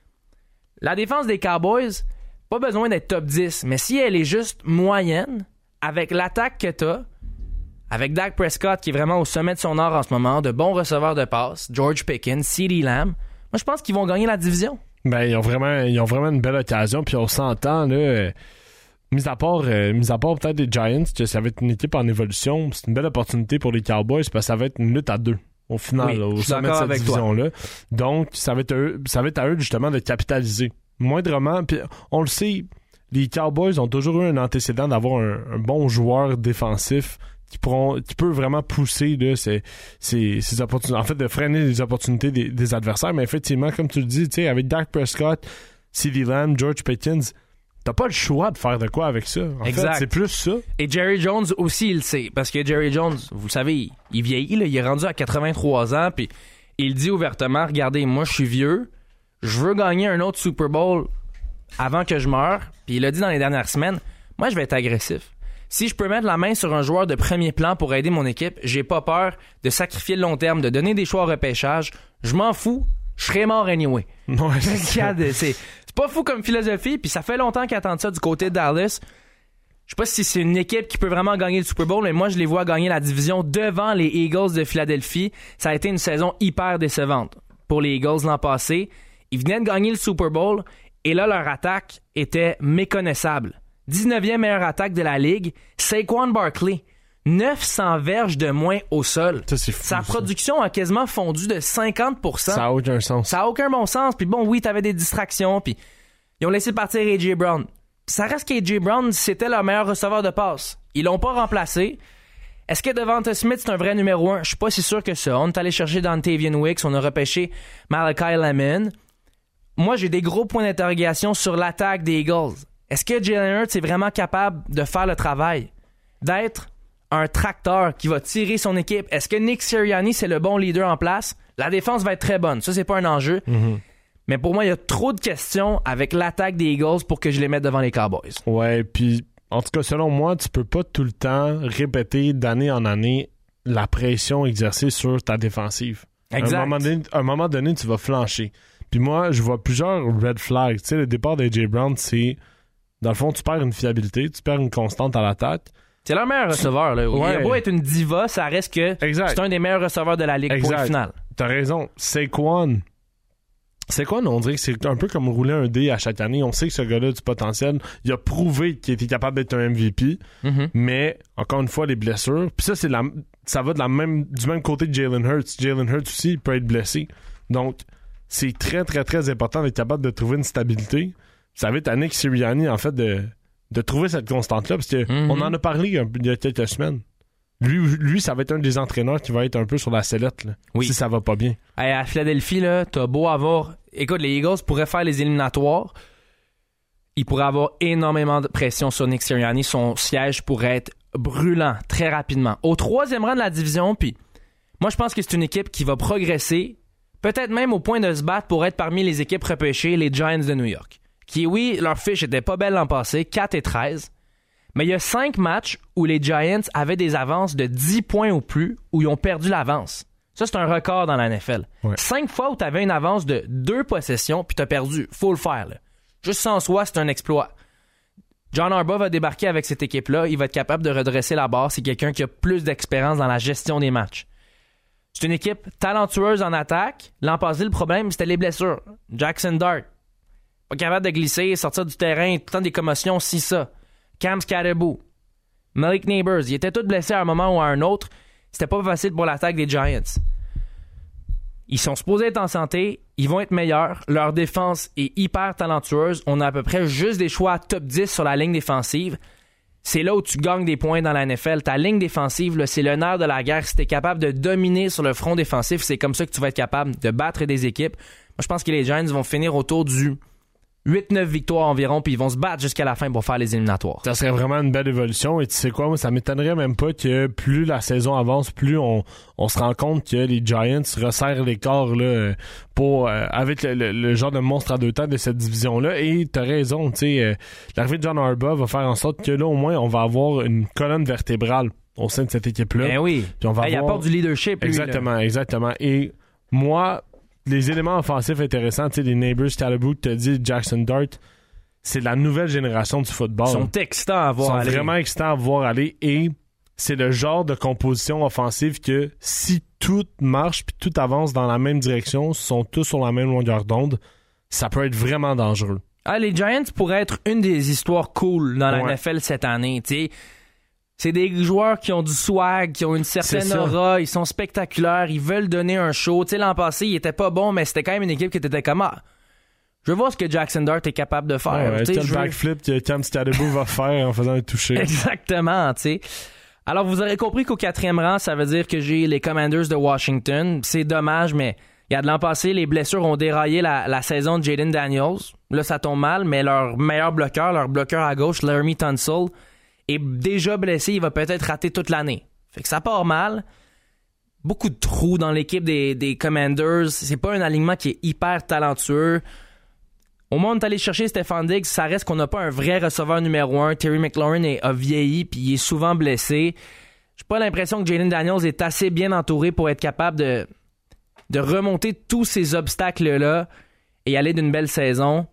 La défense des Cowboys, pas besoin d'être top 10, mais si elle est juste moyenne, avec l'attaque que t'as, avec Dak Prescott qui est vraiment au sommet de son art en ce moment, de bons receveurs de passes, George Pickens, CeeDee Lamb, moi je pense qu'ils vont gagner la division. Ben, ils ont vraiment une belle occasion, puis on s'entend, là, mis à part peut-être des Giants, que ça va être une équipe en évolution, c'est une belle opportunité pour les Cowboys, parce que ça va être une lutte à 2, au final, oui, là, au sommet de cette division-là. Donc, ça va être à eux, justement, de capitaliser. Moindrement, puis on le sait, les Cowboys ont toujours eu un antécédent d'avoir un bon joueur défensif qui peut vraiment pousser là, ces opportunités, en fait, de freiner les opportunités des adversaires. Mais effectivement, comme tu le dis, tu sais, avec Dak Prescott, CeeDee Lamb, George Pickens, t'as pas le choix de faire de quoi avec ça. En fait, c'est plus ça. Et Jerry Jones aussi, il le sait. Parce que Jerry Jones, vous le savez, il vieillit, là, il est rendu à 83 ans, puis il dit ouvertement, regardez, moi, je suis vieux, je veux gagner un autre Super Bowl avant que je meure. Puis il a dit dans les dernières semaines, moi, je vais être agressif. Si je peux mettre la main sur un joueur de premier plan pour aider mon équipe, j'ai pas peur de sacrifier le long terme, de donner des choix au repêchage. Je m'en fous, je serai mort anyway. Ouais, c'est pas fou comme philosophie, puis ça fait longtemps qu'ils attendent ça du côté de Dallas. Je sais pas si c'est une équipe qui peut vraiment gagner le Super Bowl, mais moi je les vois gagner la division devant les Eagles de Philadelphie. Ça a été une saison hyper décevante pour les Eagles l'an passé. Ils venaient de gagner le Super Bowl, et là leur attaque était méconnaissable. 19e meilleure attaque de la Ligue, Saquon Barkley. 900 verges de moins au sol. Ça, c'est fou, sa production a quasiment fondu de 50%. Ça a aucun sens. Ça a aucun bon sens. Puis bon, oui, t'avais des distractions, puis ils ont laissé partir A.J. Brown. Ça reste qu'A.J. Brown, c'était leur meilleur receveur de passe. Ils l'ont pas remplacé. Est-ce que Devonta Smith, c'est un vrai numéro 1? Je suis pas si sûr que ça. On est allé chercher Dontavian Wicks, on a repêché Malachi Lemon. Moi, j'ai des gros points d'interrogation sur l'attaque des Eagles. Est-ce que Jalen Hurts est vraiment capable de faire le travail? D'être un tracteur qui va tirer son équipe? Est-ce que Nick Sirianni, c'est le bon leader en place? La défense va être très bonne. Ça, c'est pas un enjeu. Mm-hmm. Mais pour moi, il y a trop de questions avec l'attaque des Eagles pour que je les mette devant les Cowboys. Ouais, puis en tout cas, selon moi, tu peux pas tout le temps répéter d'année en année la pression exercée sur ta défensive. Exact. À un moment donné, tu vas flancher. Puis moi, je vois plusieurs red flags. Tu sais, le départ d'A.J. Brown, c'est... Dans le fond, tu perds une fiabilité, tu perds une constante à l'attaque. C'est leur meilleur receveur. Là. Ouais. Il a beau être une diva, ça reste que c'est un des meilleurs receveurs de la ligue pour le final. T'as raison. Saquon, on dirait que c'est un peu comme rouler un dé à chaque année. On sait que ce gars-là a du potentiel. Il a prouvé qu'il était capable d'être un MVP. Mais, encore une fois, les blessures. Puis ça, ça va du même côté de Jalen Hurts. Jalen Hurts aussi, il peut être blessé. Donc, c'est très, très, très important d'être capable de trouver une stabilité. Ça va être à Nick Sirianni, en fait, de trouver cette constante-là. Parce qu'on en a parlé il y a quelques semaines. Lui, ça va être un des entraîneurs qui va être un peu sur la sellette, là, si ça va pas bien. Hey, à Philadelphie, là, t'as beau avoir... Écoute, les Eagles pourraient faire les éliminatoires. Ils pourraient avoir énormément de pression sur Nick Sirianni. Son siège pourrait être brûlant très rapidement. Au 3e rang de la division, puis moi, je pense que c'est une équipe qui va progresser, peut-être même au point de se battre pour être parmi les équipes repêchées, les Giants de New York. Qui, oui, leur fiche était pas belle l'an passé, 4-13. Mais il y a 5 matchs où les Giants avaient des avances de 10 points ou plus, où ils ont perdu l'avance. Ça, c'est un record dans la NFL. 5 fois où tu avais une avance de 2 possessions, puis tu as perdu. Faut le faire. Là. Juste ça en soi, c'est un exploit. John Harbaugh va débarquer avec cette équipe-là. Il va être capable de redresser la barre. C'est quelqu'un qui a plus d'expérience dans la gestion des matchs. C'est une équipe talentueuse en attaque. L'an passé, le problème, c'était les blessures. Jackson Dart, pas capable de glisser, sortir du terrain, tout le temps des commotions, si ça. Cam Skattebo, Malik Neighbors, ils étaient tous blessés à un moment ou à un autre. C'était pas facile pour l'attaque des Giants. Ils sont supposés être en santé, ils vont être meilleurs. Leur défense est hyper talentueuse. On a à peu près juste des choix top 10 sur la ligne défensive. C'est là où tu gagnes des points dans la NFL. Ta ligne défensive, là, c'est le nerf de la guerre. Si t'es capable de dominer sur le front défensif, c'est comme ça que tu vas être capable de battre des équipes. Moi, je pense que les Giants vont finir autour du 8-9 victoires environ, puis ils vont se battre jusqu'à la fin pour faire les éliminatoires. Ça serait vraiment une belle évolution. Et tu sais quoi, moi, ça m'étonnerait même pas que plus la saison avance, plus on se rend compte que les Giants resserrent l'écart là, pour avec le genre de monstre à deux têtes de cette division-là. Et t'as raison, tu sais, l'arrivée de John Harbaugh va faire en sorte que là, au moins, on va avoir une colonne vertébrale au sein de cette équipe-là. Ben oui. Puis on va il apporte du leadership. Exactement, lui, exactement. Et moi, les éléments offensifs intéressants, tu sais, les Neighbors, Skattebo, que t'as dit, Jackson Dart, c'est la nouvelle génération du football. Ils sont excitants à voir aller. Ils sont vraiment excitants à voir aller et c'est le genre de composition offensive que si tout marche puis tout avance dans la même direction, sont tous sur la même longueur d'onde, ça peut être vraiment dangereux. Ah, les Giants pourraient être une des histoires cool dans la NFL cette année, tu sais. C'est des joueurs qui ont du swag, qui ont une certaine aura, ils sont spectaculaires, ils veulent donner un show. Tu sais, l'an passé, il était pas bon, mais c'était quand même une équipe qui était comme je veux voir ce que Jackson Dart est capable de faire. Quel backflip que Cam Skattebo va faire en faisant un toucher. Exactement, tu sais. Alors, vous aurez compris qu'au 4e rang, ça veut dire que j'ai les Commanders de Washington. C'est dommage, mais il y a de l'an passé, les blessures ont déraillé la saison de Jaden Daniels. Là, ça tombe mal, mais leur meilleur bloqueur, leur bloqueur à gauche, Laramie Tunsil, est déjà blessé, il va peut-être rater toute l'année. Fait que ça part mal. Beaucoup de trous dans l'équipe des Commanders. C'est pas un alignement qui est hyper talentueux. Au moment où on est allé chercher Stefon Diggs, ça reste qu'on n'a pas un vrai receveur numéro 1. Terry McLaurin a vieilli puis il est souvent blessé. J'ai pas l'impression que Jaden Daniels est assez bien entouré pour être capable de remonter tous ces obstacles-là et aller d'une belle saison.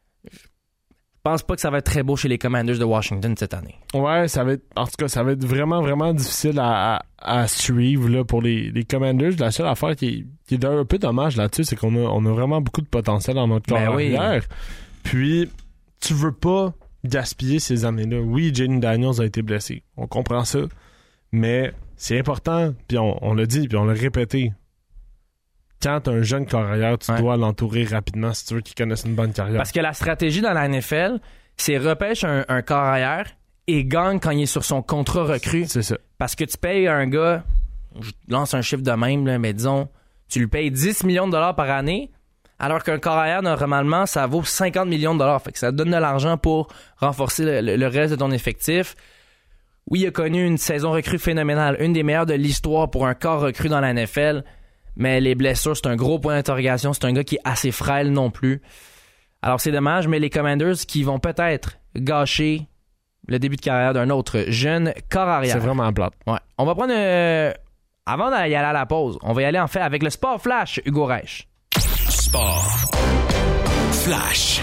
Je pense pas que ça va être très beau chez les Commanders de Washington cette année. Ouais, ça va être vraiment, vraiment difficile à suivre là, pour les Commanders. La seule affaire qui est un peu dommage là-dessus, c'est qu'on a vraiment beaucoup de potentiel dans notre corps arrière. Puis, tu veux pas gaspiller ces années-là. Oui, Jaden Daniels a été blessé. On comprend ça. Mais c'est important, puis on l'a dit, puis on l'a répété. Quand t'as un jeune carrière, tu dois l'entourer rapidement si tu veux qu'il connaisse une bonne carrière. Parce que la stratégie dans la NFL, c'est repêche un carrière et gagne quand il est sur son contrat recrue. C'est ça. Parce que tu payes un gars, je lance un chiffre de même, là, mais disons, tu lui payes 10 millions de dollars par année, alors qu'un carrière, normalement, ça vaut 50 millions de dollars. Fait que ça te donne de l'argent pour renforcer le reste de ton effectif. Oui, il a connu une saison recrue phénoménale, une des meilleures de l'histoire pour un corps recru dans la NFL. Mais les blessures, c'est un gros point d'interrogation. C'est un gars qui est assez frêle non plus. Alors, c'est dommage, mais les Commanders qui vont peut-être gâcher le début de carrière d'un autre jeune corps arrière. C'est vraiment plate. Ouais. On va prendre... Avant d'aller à la pause, on va y aller en fait avec le Sport Flash, Hugo Reich. Sport Flash.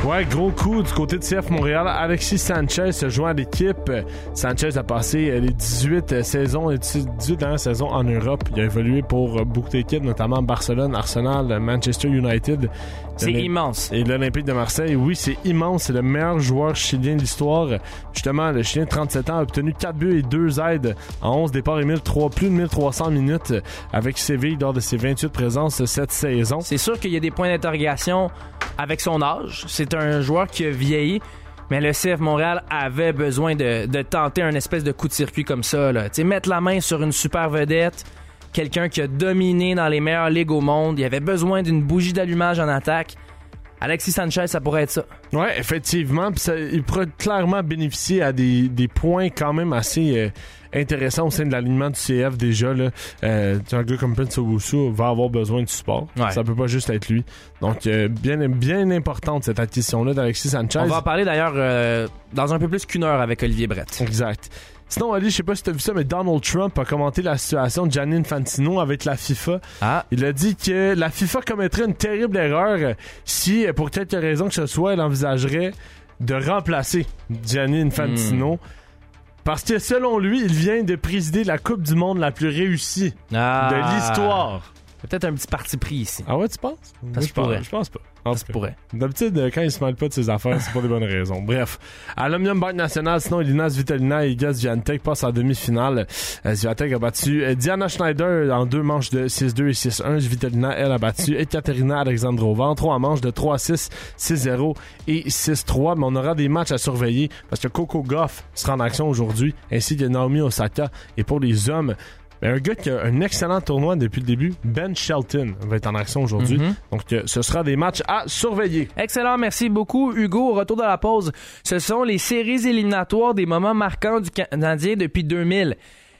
Ouais, gros coup du côté de CF Montréal. Alexis Sanchez se joint à l'équipe. Sanchez a passé les 18 dernières saisons en Europe. Il a évolué pour beaucoup d'équipes, notamment Barcelone, Arsenal, Manchester United. C'est immense. Et l'Olympique de Marseille, oui, c'est immense. C'est le meilleur joueur chilien de l'histoire. Justement, le Chilien de 37 ans a obtenu 4 buts et 2 aides en 11 départs et plus de 1300 minutes avec Séville lors de ses 28 présences cette saison. C'est sûr qu'il y a des points d'interrogation avec son âge. C'est un joueur qui a vieilli, mais le CF Montréal avait besoin de tenter un espèce de coup de circuit comme ça. Mettre la main sur une super vedette, quelqu'un qui a dominé dans les meilleures ligues au monde. Il avait besoin d'une bougie d'allumage en attaque. Alexis Sanchez, ça pourrait être ça. Ouais, effectivement. Puis il pourrait clairement bénéficier à des points quand même assez intéressants au sein de l'alignement du CF déjà. Là. Un gars comme Prince Owusu va avoir besoin de support. Ouais. Ça peut pas juste être lui. Donc, bien importante cette acquisition-là d'Alexis Sanchez. On va en parler d'ailleurs dans un peu plus qu'une heure avec Olivier Brett. Exact. Sinon, Ali, je sais pas si tu as vu ça, mais Donald Trump a commenté la situation de Gianni Infantino avec la FIFA. Il a dit que la FIFA commettrait une terrible erreur si, pour quelque raison que ce soit, elle envisagerait de remplacer Gianni Infantino. Parce que, selon lui, il vient de présider la Coupe du Monde la plus réussie de l'histoire. Il y a peut-être un petit parti pris ici. Ah ouais, tu penses? Je pense pas. Ça se pourrait. D'habitude, quand il se mêle pas de ses affaires, c'est pour des bonnes raisons. Bref. À l'Omnium Banque Nationale, sinon, Elina Svitolina et Iga Swiatek passent en demi-finale. Swiatek a battu Diana Schneider en 2 manches de 6-2 et 6-1. Svitolina, elle, a battu Ekaterina Alexandrova en 3 manches de 3-6, 6-0 et 6-3. Mais on aura des matchs à surveiller parce que Coco Gauff sera en action aujourd'hui, ainsi que Naomi Osaka. Et pour les hommes, un gars qui a un excellent tournoi depuis le début, Ben Shelton, va être en action aujourd'hui. Donc, ce sera des matchs à surveiller. Excellent, merci beaucoup, Hugo. Au retour de la pause, ce sont les séries éliminatoires des moments marquants du Canadien depuis 2000.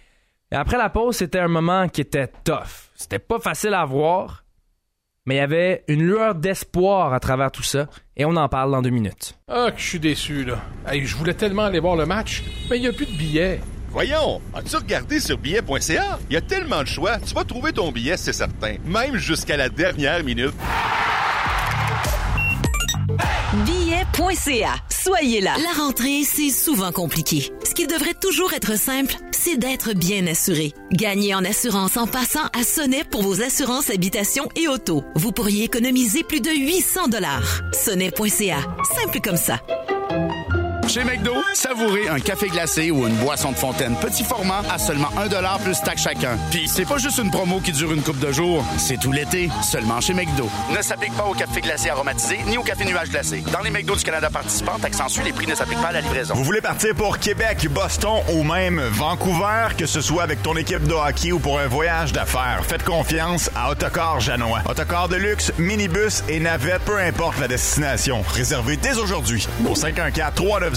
Et après la pause, c'était un moment qui était tough. C'était pas facile à voir, mais il y avait une lueur d'espoir à travers tout ça. Et on en parle dans 2 minutes. Ah, que je suis déçu, là. Hey, je voulais tellement aller voir le match, mais il n'y a plus de billets. Voyons, as-tu regardé sur billet.ca? Il y a tellement de choix, tu vas trouver ton billet, c'est certain. Même jusqu'à la dernière minute. Billet.ca. Soyez là. La rentrée, c'est souvent compliqué. Ce qui devrait toujours être simple, c'est d'être bien assuré. Gagnez en assurance en passant à Sonnet pour vos assurances habitation et auto. Vous pourriez économiser plus de 800 $. Sonnet.ca. Simple comme ça. Chez McDo, savourez un café glacé ou une boisson de fontaine petit format à seulement 1$ plus taxe chacun. Puis c'est pas juste une promo qui dure une couple de jours, c'est tout l'été, seulement chez McDo. Ne s'applique pas au café glacé aromatisé ni au café nuage glacé. Dans les McDo du Canada participants, taxe en suit, les prix ne s'appliquent pas à la livraison. Vous voulez partir pour Québec, Boston ou même Vancouver, que ce soit avec ton équipe de hockey ou pour un voyage d'affaires, faites confiance à Autocar Janois. Autocar de luxe, minibus et navette, peu importe la destination. Réservez dès aujourd'hui au 514-390-8935.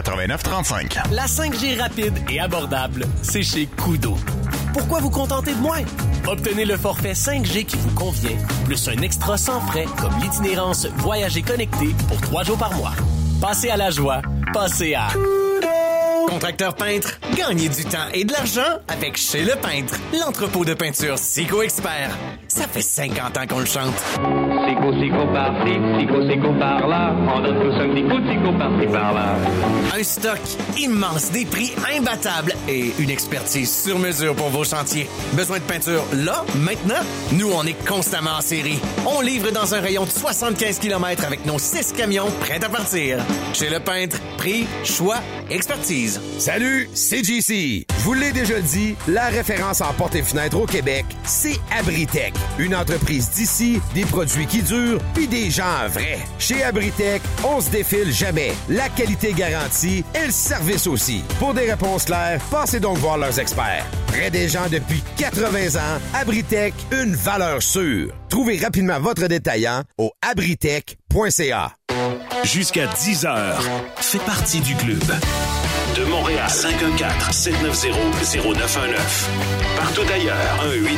La 5G rapide et abordable, c'est chez Koodo. Pourquoi vous contenter de moins? Obtenez le forfait 5G qui vous convient, plus un extra sans frais comme l'itinérance Voyager connecté pour 3 jours par mois. Passez à la joie, passez à... Contracteur peintre, gagnez du temps et de l'argent avec Chez Le Peintre, l'entrepôt de peinture Sico Expert. Ça fait 50 ans qu'on le chante. Sico par-ci, Sico par-là, on donne tous un petit coup de Sico par-ci par-là. Un stock immense, des prix imbattables et une expertise sur mesure pour vos chantiers. Besoin de peinture là, maintenant? Nous, on est constamment en série. On livre dans un rayon de 75 km avec nos 6 camions prêts à partir. Chez Le Peintre, prix, choix, expertise. Salut, c'est JC. Je vous l'ai déjà dit, la référence en portes et fenêtres au Québec, c'est Abritech. Une entreprise d'ici, des produits qui durent, puis des gens vrais. Chez Abritech, on se défile jamais. La qualité garantie et le service aussi. Pour des réponses claires, passez donc voir leurs experts. Près des gens depuis 80 ans, Abritech, une valeur sûre. Trouvez rapidement votre détaillant au abritech.ca. Jusqu'à 10h, fais partie du club. De Montréal, 514-790-0919. Partout ailleurs,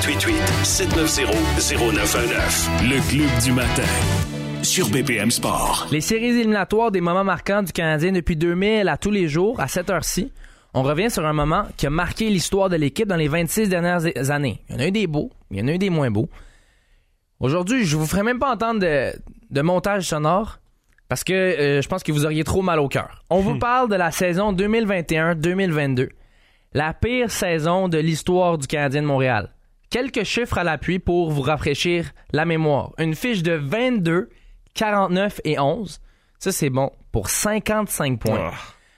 1-888-790-0919. Le club du matin. Sur BPM Sport. Les séries éliminatoires des moments marquants du Canadien depuis 2000 à tous les jours, à cette heure-ci. On revient sur un moment qui a marqué l'histoire de l'équipe dans les 26 dernières années. Il y en a eu des beaux, il y en a eu des moins beaux. Aujourd'hui, je vous ferai même pas entendre de montage sonore. Parce que je pense que vous auriez trop mal au cœur. On vous parle de la saison 2021-2022. La pire saison de l'histoire du Canadien de Montréal. Quelques chiffres à l'appui pour vous rafraîchir la mémoire. Une fiche de 22, 49 et 11. Ça, c'est bon pour 55 points.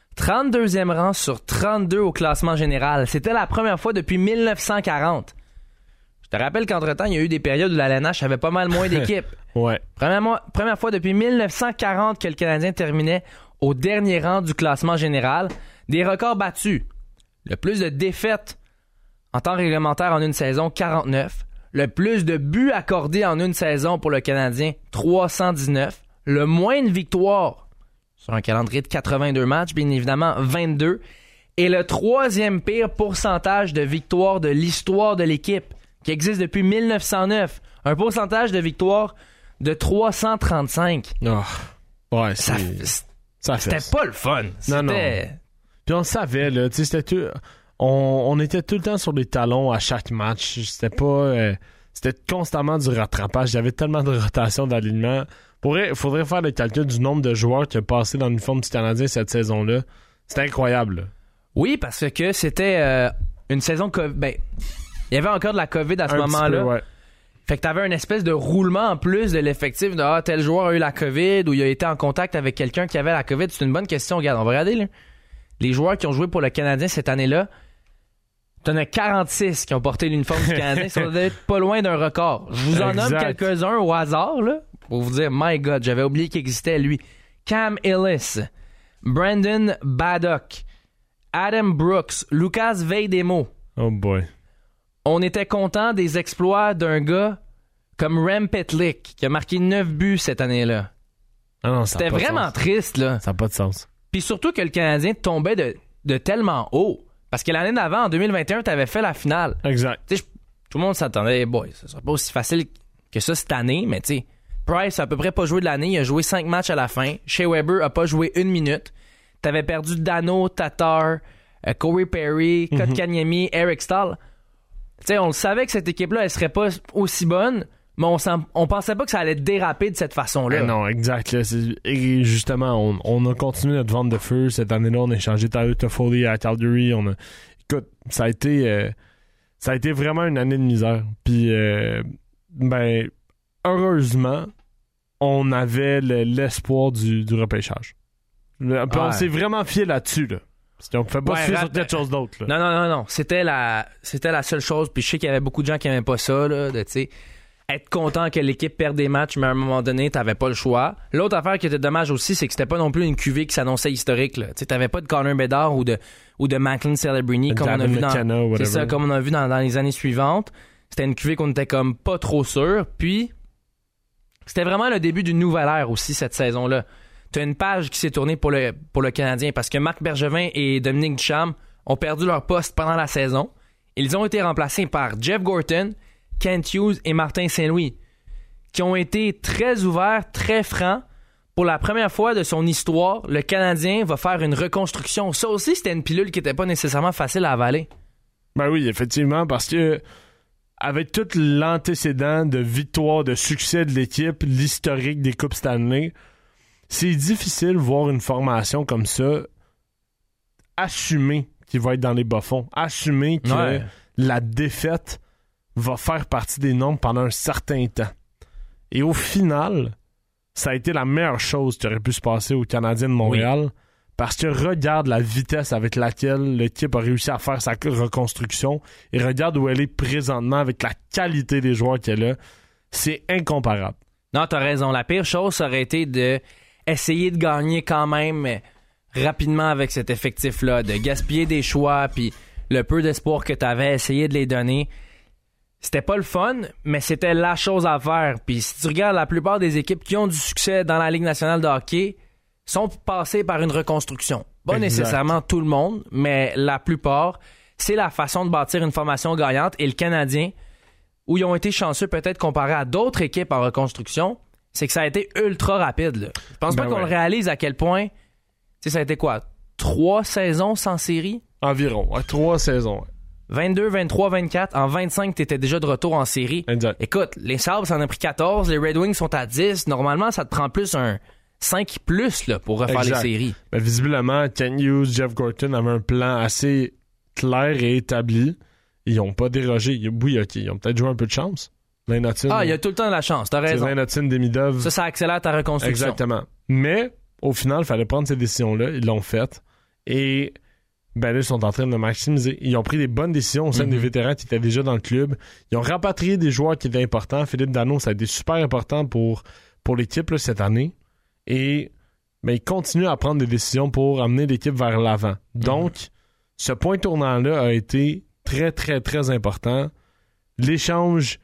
32e rang sur 32 au classement général. C'était la première fois depuis 1940. Je te rappelle qu'entre-temps, il y a eu des périodes où la LNH avait pas mal moins d'équipes. Ouais. Première fois depuis 1940 que le Canadien terminait au dernier rang du classement général. Des records battus. Le plus de défaites en temps réglementaire en une saison, 49. Le plus de buts accordés en une saison pour le Canadien, 319. Le moins de victoires sur un calendrier de 82 matchs, bien évidemment, 22. Et le troisième pire pourcentage de victoires de l'histoire de l'équipe, qui existe depuis 1909. Un pourcentage de victoires de 335. Ouais, c'était pas le fun. Non. Puis on le savait, là. Tu sais, on était tout le temps sur les talons à chaque match. C'était pas... c'était constamment du rattrapage. Il y avait tellement de rotation d'alignement. Il faudrait faire le calcul du nombre de joueurs qui ont passé dans l'uniforme du Canadien cette saison-là. C'était incroyable, là. Oui, parce que c'était une saison... il y avait encore de la COVID à ce moment-là. Ouais. Fait que t'avais une espèce de roulement en plus de l'effectif de tel joueur a eu la COVID ou il a été en contact avec quelqu'un qui avait la COVID. C'est une bonne question. Regarde, on va regarder là. Les joueurs qui ont joué pour le Canadien cette année-là. T'en as 46 qui ont porté l'uniforme du Canadien. Ça doit être pas loin d'un record. Je vous en nomme quelques-uns au hasard là, pour vous dire, my God, j'avais oublié qu'il existait lui. Cam Ellis, Brandon Baddock, Adam Brooks, Lucas Veidemo. Oh boy. On était content des exploits d'un gars comme Rem Pitlick qui a marqué 9 buts cette année-là. Ah non, c'était vraiment triste, là. Ça n'a pas de sens. Puis surtout que le Canadien tombait de tellement haut. Parce que l'année d'avant, en 2021, t'avais fait la finale. Exact. T'sais, tout le monde s'attendait, boy, ça sera pas aussi facile que ça cette année, mais tu sais, Price a à peu près pas joué de l'année. Il a joué 5 matchs à la fin. Shea Weber a pas joué 1 minute. T'avais perdu Dano, Tatar, Corey Perry, Kotkaniemi, Eric Stahl. T'sais, on le savait que cette équipe-là, elle serait pas aussi bonne, mais on pensait pas que ça allait déraper de cette façon-là. Non, exact. Là, et justement, on a continué notre vente de feu. Cette année-là, on a échangé Tyler Toffoli à Calgary. Écoute, ça a été vraiment une année de misère. Puis, heureusement, on avait l'espoir du repêchage. On s'est vraiment fié là-dessus, là. Parce qu'on ne pouvait pas se fier sur quelque chose d'autre. Là. Non. C'était la seule chose. Puis je sais qu'il y avait beaucoup de gens qui n'aimaient pas ça, là, de, t'sais, être content que l'équipe perde des matchs, mais à un moment donné, t'avais pas le choix. L'autre affaire qui était dommage aussi, c'est que c'était pas non plus une cuvée qui s'annonçait historique. Là. T'avais pas de Connor Bedard ou de Macklin Celebrini comme on a vu comme on a vu dans les années suivantes. C'était une cuvée qu'on était comme pas trop sûr. Puis c'était vraiment le début d'une nouvelle ère aussi cette saison-là. T'as une page qui s'est tournée pour le Canadien parce que Marc Bergevin et Dominique Ducharme ont perdu leur poste pendant la saison. Ils ont été remplacés par Jeff Gorton, Kent Hughes et Martin Saint-Louis, qui ont été très ouverts, très francs. Pour la première fois de son histoire, le Canadien va faire une reconstruction. Ça aussi, c'était une pilule qui n'était pas nécessairement facile à avaler. Ben oui, effectivement, parce que avec tout l'antécédent de victoire, de succès de l'équipe, l'historique des Coupes Stanley, c'est difficile de voir une formation comme ça assumer qu'il va être dans les bas-fonds, assumer que la défaite va faire partie des nombres pendant un certain temps. Et au final, ça a été la meilleure chose qui aurait pu se passer aux Canadiens de Montréal, parce que regarde la vitesse avec laquelle l'équipe a réussi à faire sa reconstruction et regarde où elle est présentement avec la qualité des joueurs qu'elle a. C'est incomparable. Non, t'as raison. La pire chose, ça aurait été de essayer de gagner quand même rapidement avec cet effectif-là, de gaspiller des choix, puis le peu d'espoir que t'avais, essayer de les donner. C'était pas le fun, mais c'était la chose à faire. Puis si tu regardes la plupart des équipes qui ont du succès dans la Ligue nationale de hockey, sont passées par une reconstruction. Pas nécessairement tout le monde, mais la plupart, c'est la façon de bâtir une formation gagnante. Et le Canadien, où ils ont été chanceux peut-être comparé à d'autres équipes en reconstruction, c'est que ça a été ultra rapide. Là. Je pense pas qu'on le réalise à quel point. Ça a été quoi? 3 saisons sans série? Environ, 3 saisons. 22, 23, 24. En 25, t'étais déjà de retour en série. Exact. Écoute, les Sabres, ça en a pris 14. Les Red Wings sont à 10. Normalement, ça te prend plus un 5+ là, pour refaire les séries. Mais visiblement, Kent Hughes, Jeff Gorton avaient un plan assez clair et établi. Ils n'ont pas dérogé. Oui, OK, ils ont peut-être joué un peu de chance. Lane Hutton, il y a tout le temps de la chance, t'as raison. Lane Hutton, Demidov. Ça accélère ta reconstruction. Exactement. Mais, au final, il fallait prendre ces décisions-là. Ils l'ont faites. Et là, ils sont en train de le maximiser. Ils ont pris des bonnes décisions au sein des vétérans qui étaient déjà dans le club. Ils ont rapatrié des joueurs qui étaient importants. Philippe Danault, ça a été super important pour l'équipe là, cette année. Et ils continuent à prendre des décisions pour amener l'équipe vers l'avant. Donc, ce point tournant-là a été très, très, très important. L'échange,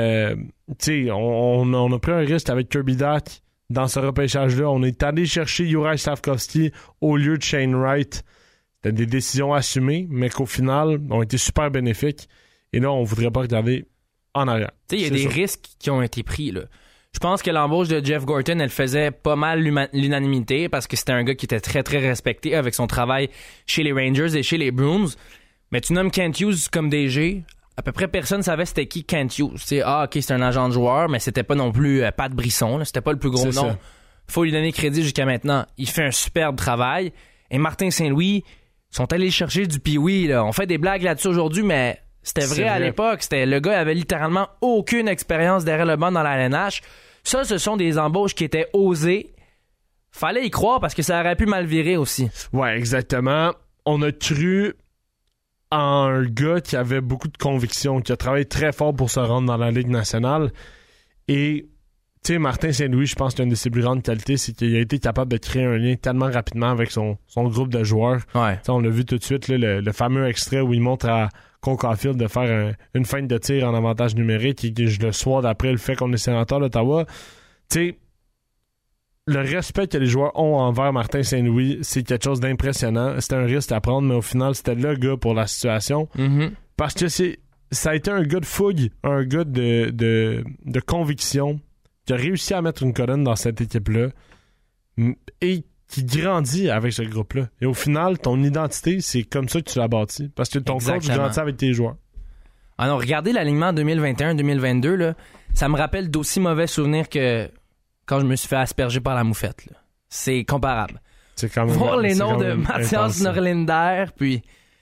on a pris un risque avec Kirby Dach dans ce repêchage-là. On est allé chercher Juraj Slafkovský au lieu de Shane Wright. C'était des décisions assumées, mais qu'au final, ont été super bénéfiques. Et là, on voudrait pas regarder en arrière. Il y a des risques qui ont été pris, là. Je pense que l'embauche de Jeff Gorton, elle faisait pas mal l'unanimité parce que c'était un gars qui était très, très respecté avec son travail chez les Rangers et chez les Bruins. Mais tu nommes Kent Hughes comme DG, à peu près personne savait c'était qui Kent Hughes. OK, c'est un agent de joueur, mais c'était pas non plus Pat Brisson, là. C'était pas le plus gros nom. Ça. Faut lui donner crédit jusqu'à maintenant. Il fait un superbe travail. Et Martin Saint-Louis sont allés chercher du Pee-Wee, là. On fait des blagues là-dessus aujourd'hui, mais c'était vrai à l'époque. Le gars avait littéralement aucune expérience derrière le banc dans la LNH. Ça, ce sont des embauches qui étaient osées. Fallait y croire parce que ça aurait pu mal virer aussi. Ouais, exactement. On a cru en un gars qui avait beaucoup de conviction, qui a travaillé très fort pour se rendre dans la Ligue nationale. Et, tu sais, Martin Saint-Louis, je pense qu'une de ses plus grandes qualités, c'est qu'il a été capable de créer un lien tellement rapidement avec son groupe de joueurs. Ouais. T'sais, on l'a vu tout de suite, là, le fameux extrait où il montre à Cole Caulfield de faire une feinte de tir en avantage numérique et que le soir d'après, le fait qu'on est sénateur d'Ottawa. Tu sais, le respect que les joueurs ont envers Martin Saint-Louis, c'est quelque chose d'impressionnant. C'était un risque à prendre, mais au final, c'était le gars pour la situation. Parce que ça a été un gars de fougue, un gars de conviction, qui a réussi à mettre une colonne dans cette équipe-là et qui grandit avec ce groupe-là. Et au final, ton identité, c'est comme ça que tu l'as bâti. Parce que ton coach grandit avec tes joueurs. Ah non, regardez l'alignement 2021-2022, là, ça me rappelle d'aussi mauvais souvenirs que quand je me suis fait asperger par la moufette. Là. C'est comparable. C'est quand même, voir les noms de Mathias Norlinder, puis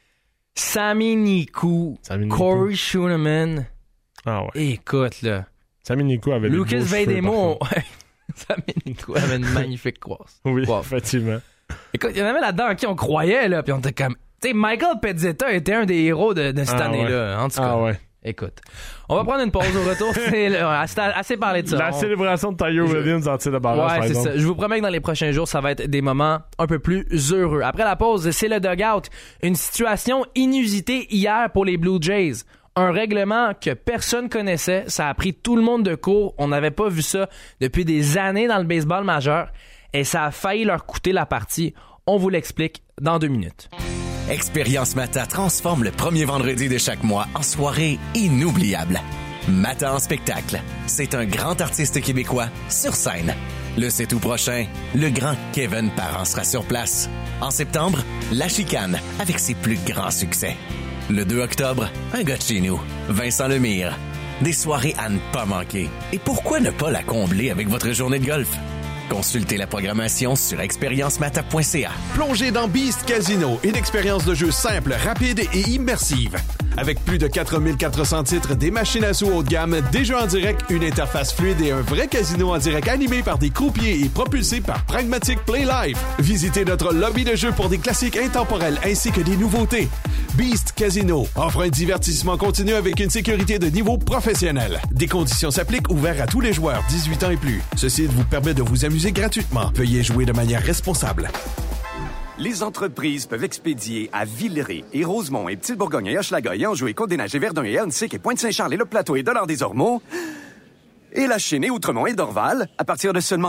Sami Nikou, Corey Schooneman. Ah ouais. Écoute, là. Sami Nikou avait Lucas Veidemo. Sami Nikou avait une magnifique course. Oui, effectivement. Écoute, il y en avait là-dedans en qui on croyait, là, puis on était comme... Tu sais, Michael Pezzetta était un des héros de cette année-là. Ouais. En tout cas. Ah ouais. Écoute, on va prendre une pause au retour. Assez parlé de ça. La célébration de Tiger Williams en tir de barrage. Ouais, c'est ça. Je vous promets que dans les prochains jours, ça va être des moments un peu plus heureux. Après la pause, c'est le dugout. Une situation inusitée hier pour les Blue Jays. Un règlement que personne connaissait. Ça a pris tout le monde de court. On n'avait pas vu ça depuis des années dans le baseball majeur. Et ça a failli leur coûter la partie. On vous l'explique dans 2 minutes. Expérience Mata transforme le premier vendredi de chaque mois en soirée inoubliable. Mata en spectacle, c'est un grand artiste québécois sur scène. Le 7 août prochain, le grand Kevin Parent sera sur place. En septembre, La Chicane avec ses plus grands succès. Le 2 octobre, un gars de chez nous, Vincent Lemire. Des soirées à ne pas manquer. Et pourquoi ne pas la combler avec votre journée de golf? Consultez la programmation sur expériencemata.ca. Plongez dans Beast Casino, une expérience de jeu simple, rapide et immersive. Avec plus de 4400 titres, des machines à sous haut de gamme, des jeux en direct, une interface fluide et un vrai casino en direct animé par des croupiers et propulsé par Pragmatic Play Live. Visitez notre lobby de jeu pour des classiques intemporels ainsi que des nouveautés. Beast Casino offre un divertissement continu avec une sécurité de niveau professionnel. Des conditions s'appliquent, ouverts à tous les joueurs 18 ans et plus. Ceci vous permet de vous amuser gratuitement. Veuillez jouer de manière responsable. Les entreprises peuvent expédier à Villeray et Rosemont et Petite-Bourgogne et Hochelaga et Anjou et Côte-des-Neiges et Verdun et Ahuntsic et Pointe-Saint-Charles et Le Plateau et Dollard-des-Ormeaux et La Chênaie, Outremont et Dorval à partir de seulement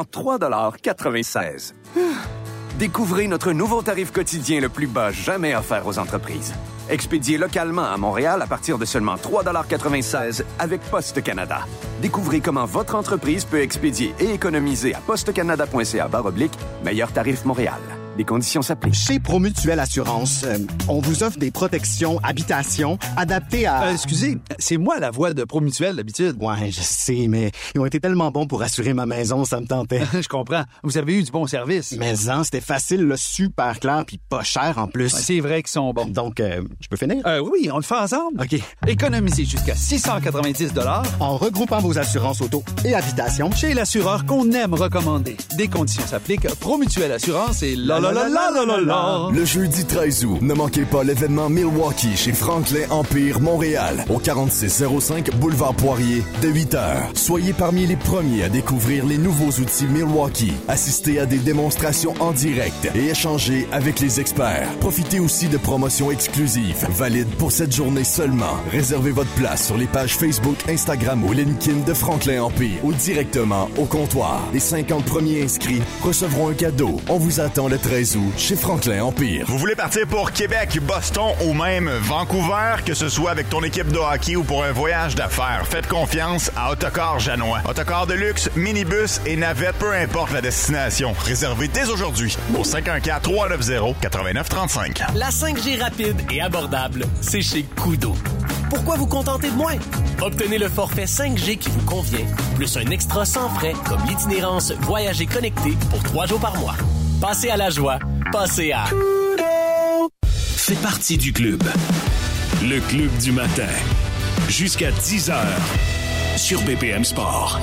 3,96 $. Découvrez notre nouveau tarif quotidien le plus bas jamais offert aux entreprises. Expédié localement à Montréal à partir de seulement 3,96 $ avec Poste Canada. Découvrez comment votre entreprise peut expédier et économiser à postecanada.ca/meilleur tarif Montréal. Les conditions s'appliquent. Chez Promutuelle Assurance, on vous offre des protections habitation adaptées à... Excusez, c'est moi la voix de Promutuelle d'habitude. Ouais, je sais, mais ils ont été tellement bons pour assurer ma maison, ça me tentait. Je comprends. Vous avez eu du bon service. Mais c'était facile, là, super clair, puis pas cher en plus. Ouais, c'est vrai qu'ils sont bons. Donc, je peux finir? Oui, on le fait ensemble. OK. Économisez jusqu'à 690 en regroupant vos assurances auto et habitation chez l'assureur qu'on aime recommander. Des conditions s'appliquent. Promutuelle Assurance et la. Le jeudi 13 août, ne manquez pas l'événement Milwaukee chez Franklin Empire Montréal, au 4605 Boulevard Poirier, de 8h. Soyez parmi les premiers à découvrir les nouveaux outils Milwaukee, assistez à des démonstrations en direct et échangez avec les experts. Profitez aussi de promotions exclusives, valides pour cette journée seulement. Réservez votre place sur les pages Facebook, Instagram ou LinkedIn de Franklin Empire ou directement au comptoir. Les 50 premiers inscrits recevront un cadeau. On vous attend le 13 août chez Franklin Empire. Vous voulez partir pour Québec, Boston ou même Vancouver, que ce soit avec ton équipe de hockey ou pour un voyage d'affaires, faites confiance à Autocar Janois. Autocar de luxe, minibus et navette, peu importe la destination. Réservez dès aujourd'hui au 514-390-8935. La 5G rapide et abordable, c'est chez Kudo. Pourquoi vous contenter de moins? Obtenez le forfait 5G qui vous convient, plus un extra sans frais comme l'itinérance Voyager connecté pour 3 jours par mois. Passez à la joie, passez à Kudo! Fais partie du club. Le club du matin. Jusqu'à 10h sur BPM Sport.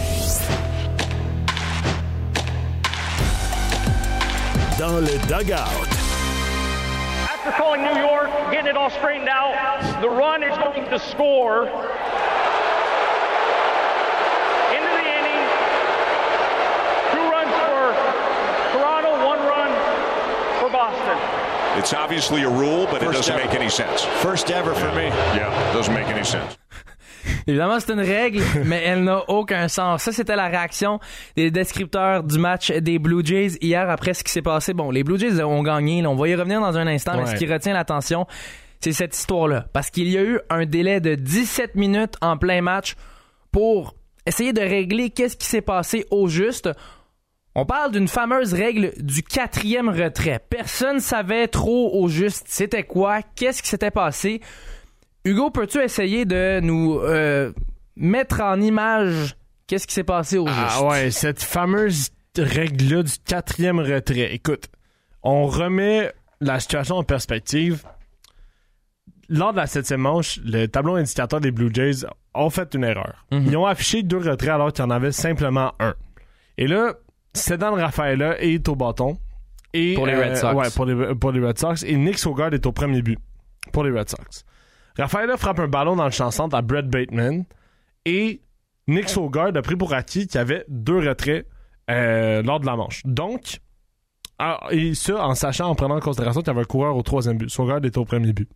Dans le dugout. After calling New York, getting it all straightened out, the run is going to score. Into the inning. 2 runs for Toronto, 1 run for Boston. It's obviously a rule, but it doesn't make any sense. First ever for me. Yeah, it doesn't make any sense. Évidemment, c'est une règle, mais elle n'a aucun sens. Ça, c'était la réaction des descripteurs du match des Blue Jays hier après ce qui s'est passé. Bon, les Blue Jays ont gagné. Là, on va y revenir dans un instant, mais ce qui retient l'attention, c'est cette histoire-là. Parce qu'il y a eu un délai de 17 minutes en plein match pour essayer de régler qu'est-ce qui s'est passé au juste. On parle d'une fameuse règle du 4e retrait. Personne savait trop au juste c'était quoi, qu'est-ce qui s'était passé. Hugo, peux-tu essayer de nous mettre en image qu'est-ce qui s'est passé au juste? Ah ouais, cette fameuse règle-là du 4e retrait. Écoute, on remet la situation en perspective. Lors de la 7e manche, le tableau indicateur des Blue Jays ont fait une erreur. Mm-hmm. Ils ont affiché 2 retraits alors qu'il y en avait simplement 1. Et là, Cédric Rafaela est au bâton. Et, pour les Red Sox. Ouais, pour les Red Sox. Et Nick Sogard est au premier but pour les Red Sox. Rafaela frappe un ballon dans le champ centre à Brett Bateman et Nick Sogard a pris pour acquis qu'il y avait 2 retraits lors de la manche. Donc, et ça en sachant, en prenant en considération qu'il y avait un coureur au 3e but. Sogard était au premier but.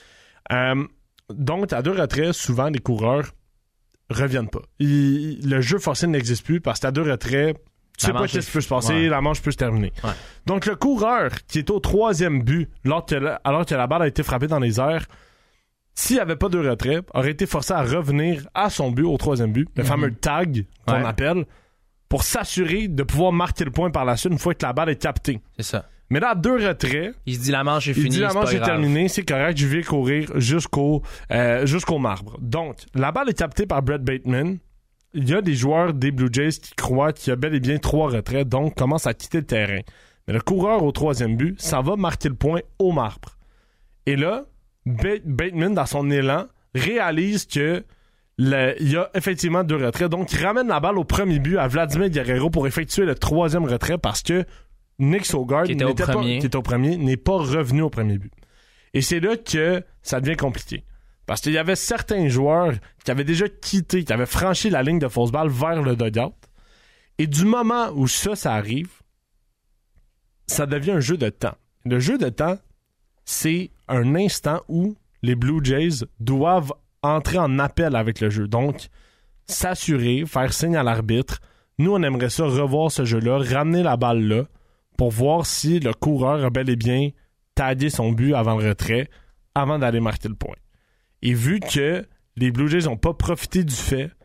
Donc, à 2 retraits, souvent, les coureurs reviennent pas. Le jeu forcé n'existe plus parce qu'à 2 retraits, tu sais pas qu'est-ce qui peut se passer, la manche peut se terminer. Ouais. Donc, le coureur qui est au 3e but alors que la balle a été frappée dans les airs, s'il n'y avait pas 2 retraits, aurait été forcé à revenir à son but, au 3e but, le fameux tag qu'on appelle, pour s'assurer de pouvoir marquer le point par la suite une fois que la balle est captée. C'est ça. Mais là, à 2 retraits, il se dit la manche est finie, il dit la manche est terminée, c'est correct, je vais courir jusqu'au marbre. Donc, la balle est captée par Brett Bateman. Il y a des joueurs des Blue Jays qui croient qu'il y a bel et bien 3 retraits, donc commencent à quitter le terrain. Mais le coureur au 3e but, ça va marquer le point au marbre. Et là, Bateman, dans son élan, réalise que il y a effectivement 2 retraits. Donc, il ramène la balle au premier but à Vladimir Guerrero pour effectuer le 3e retrait parce que Nick Sogard, qui était au premier, n'est pas revenu au premier but. Et c'est là que ça devient compliqué. Parce qu'il y avait certains joueurs qui avaient déjà quitté, qui avaient franchi la ligne de fausse balle vers le dugout. Et du moment où ça arrive, ça devient un jeu de temps. Le jeu de temps, c'est un instant où les Blue Jays doivent entrer en appel avec le jeu. Donc, s'assurer, faire signe à l'arbitre. Nous, on aimerait ça revoir ce jeu-là, ramener la balle là, pour voir si le coureur a bel et bien tagué son but avant le retrait, avant d'aller marquer le point. Et vu que les Blue Jays n'ont pas profité du fait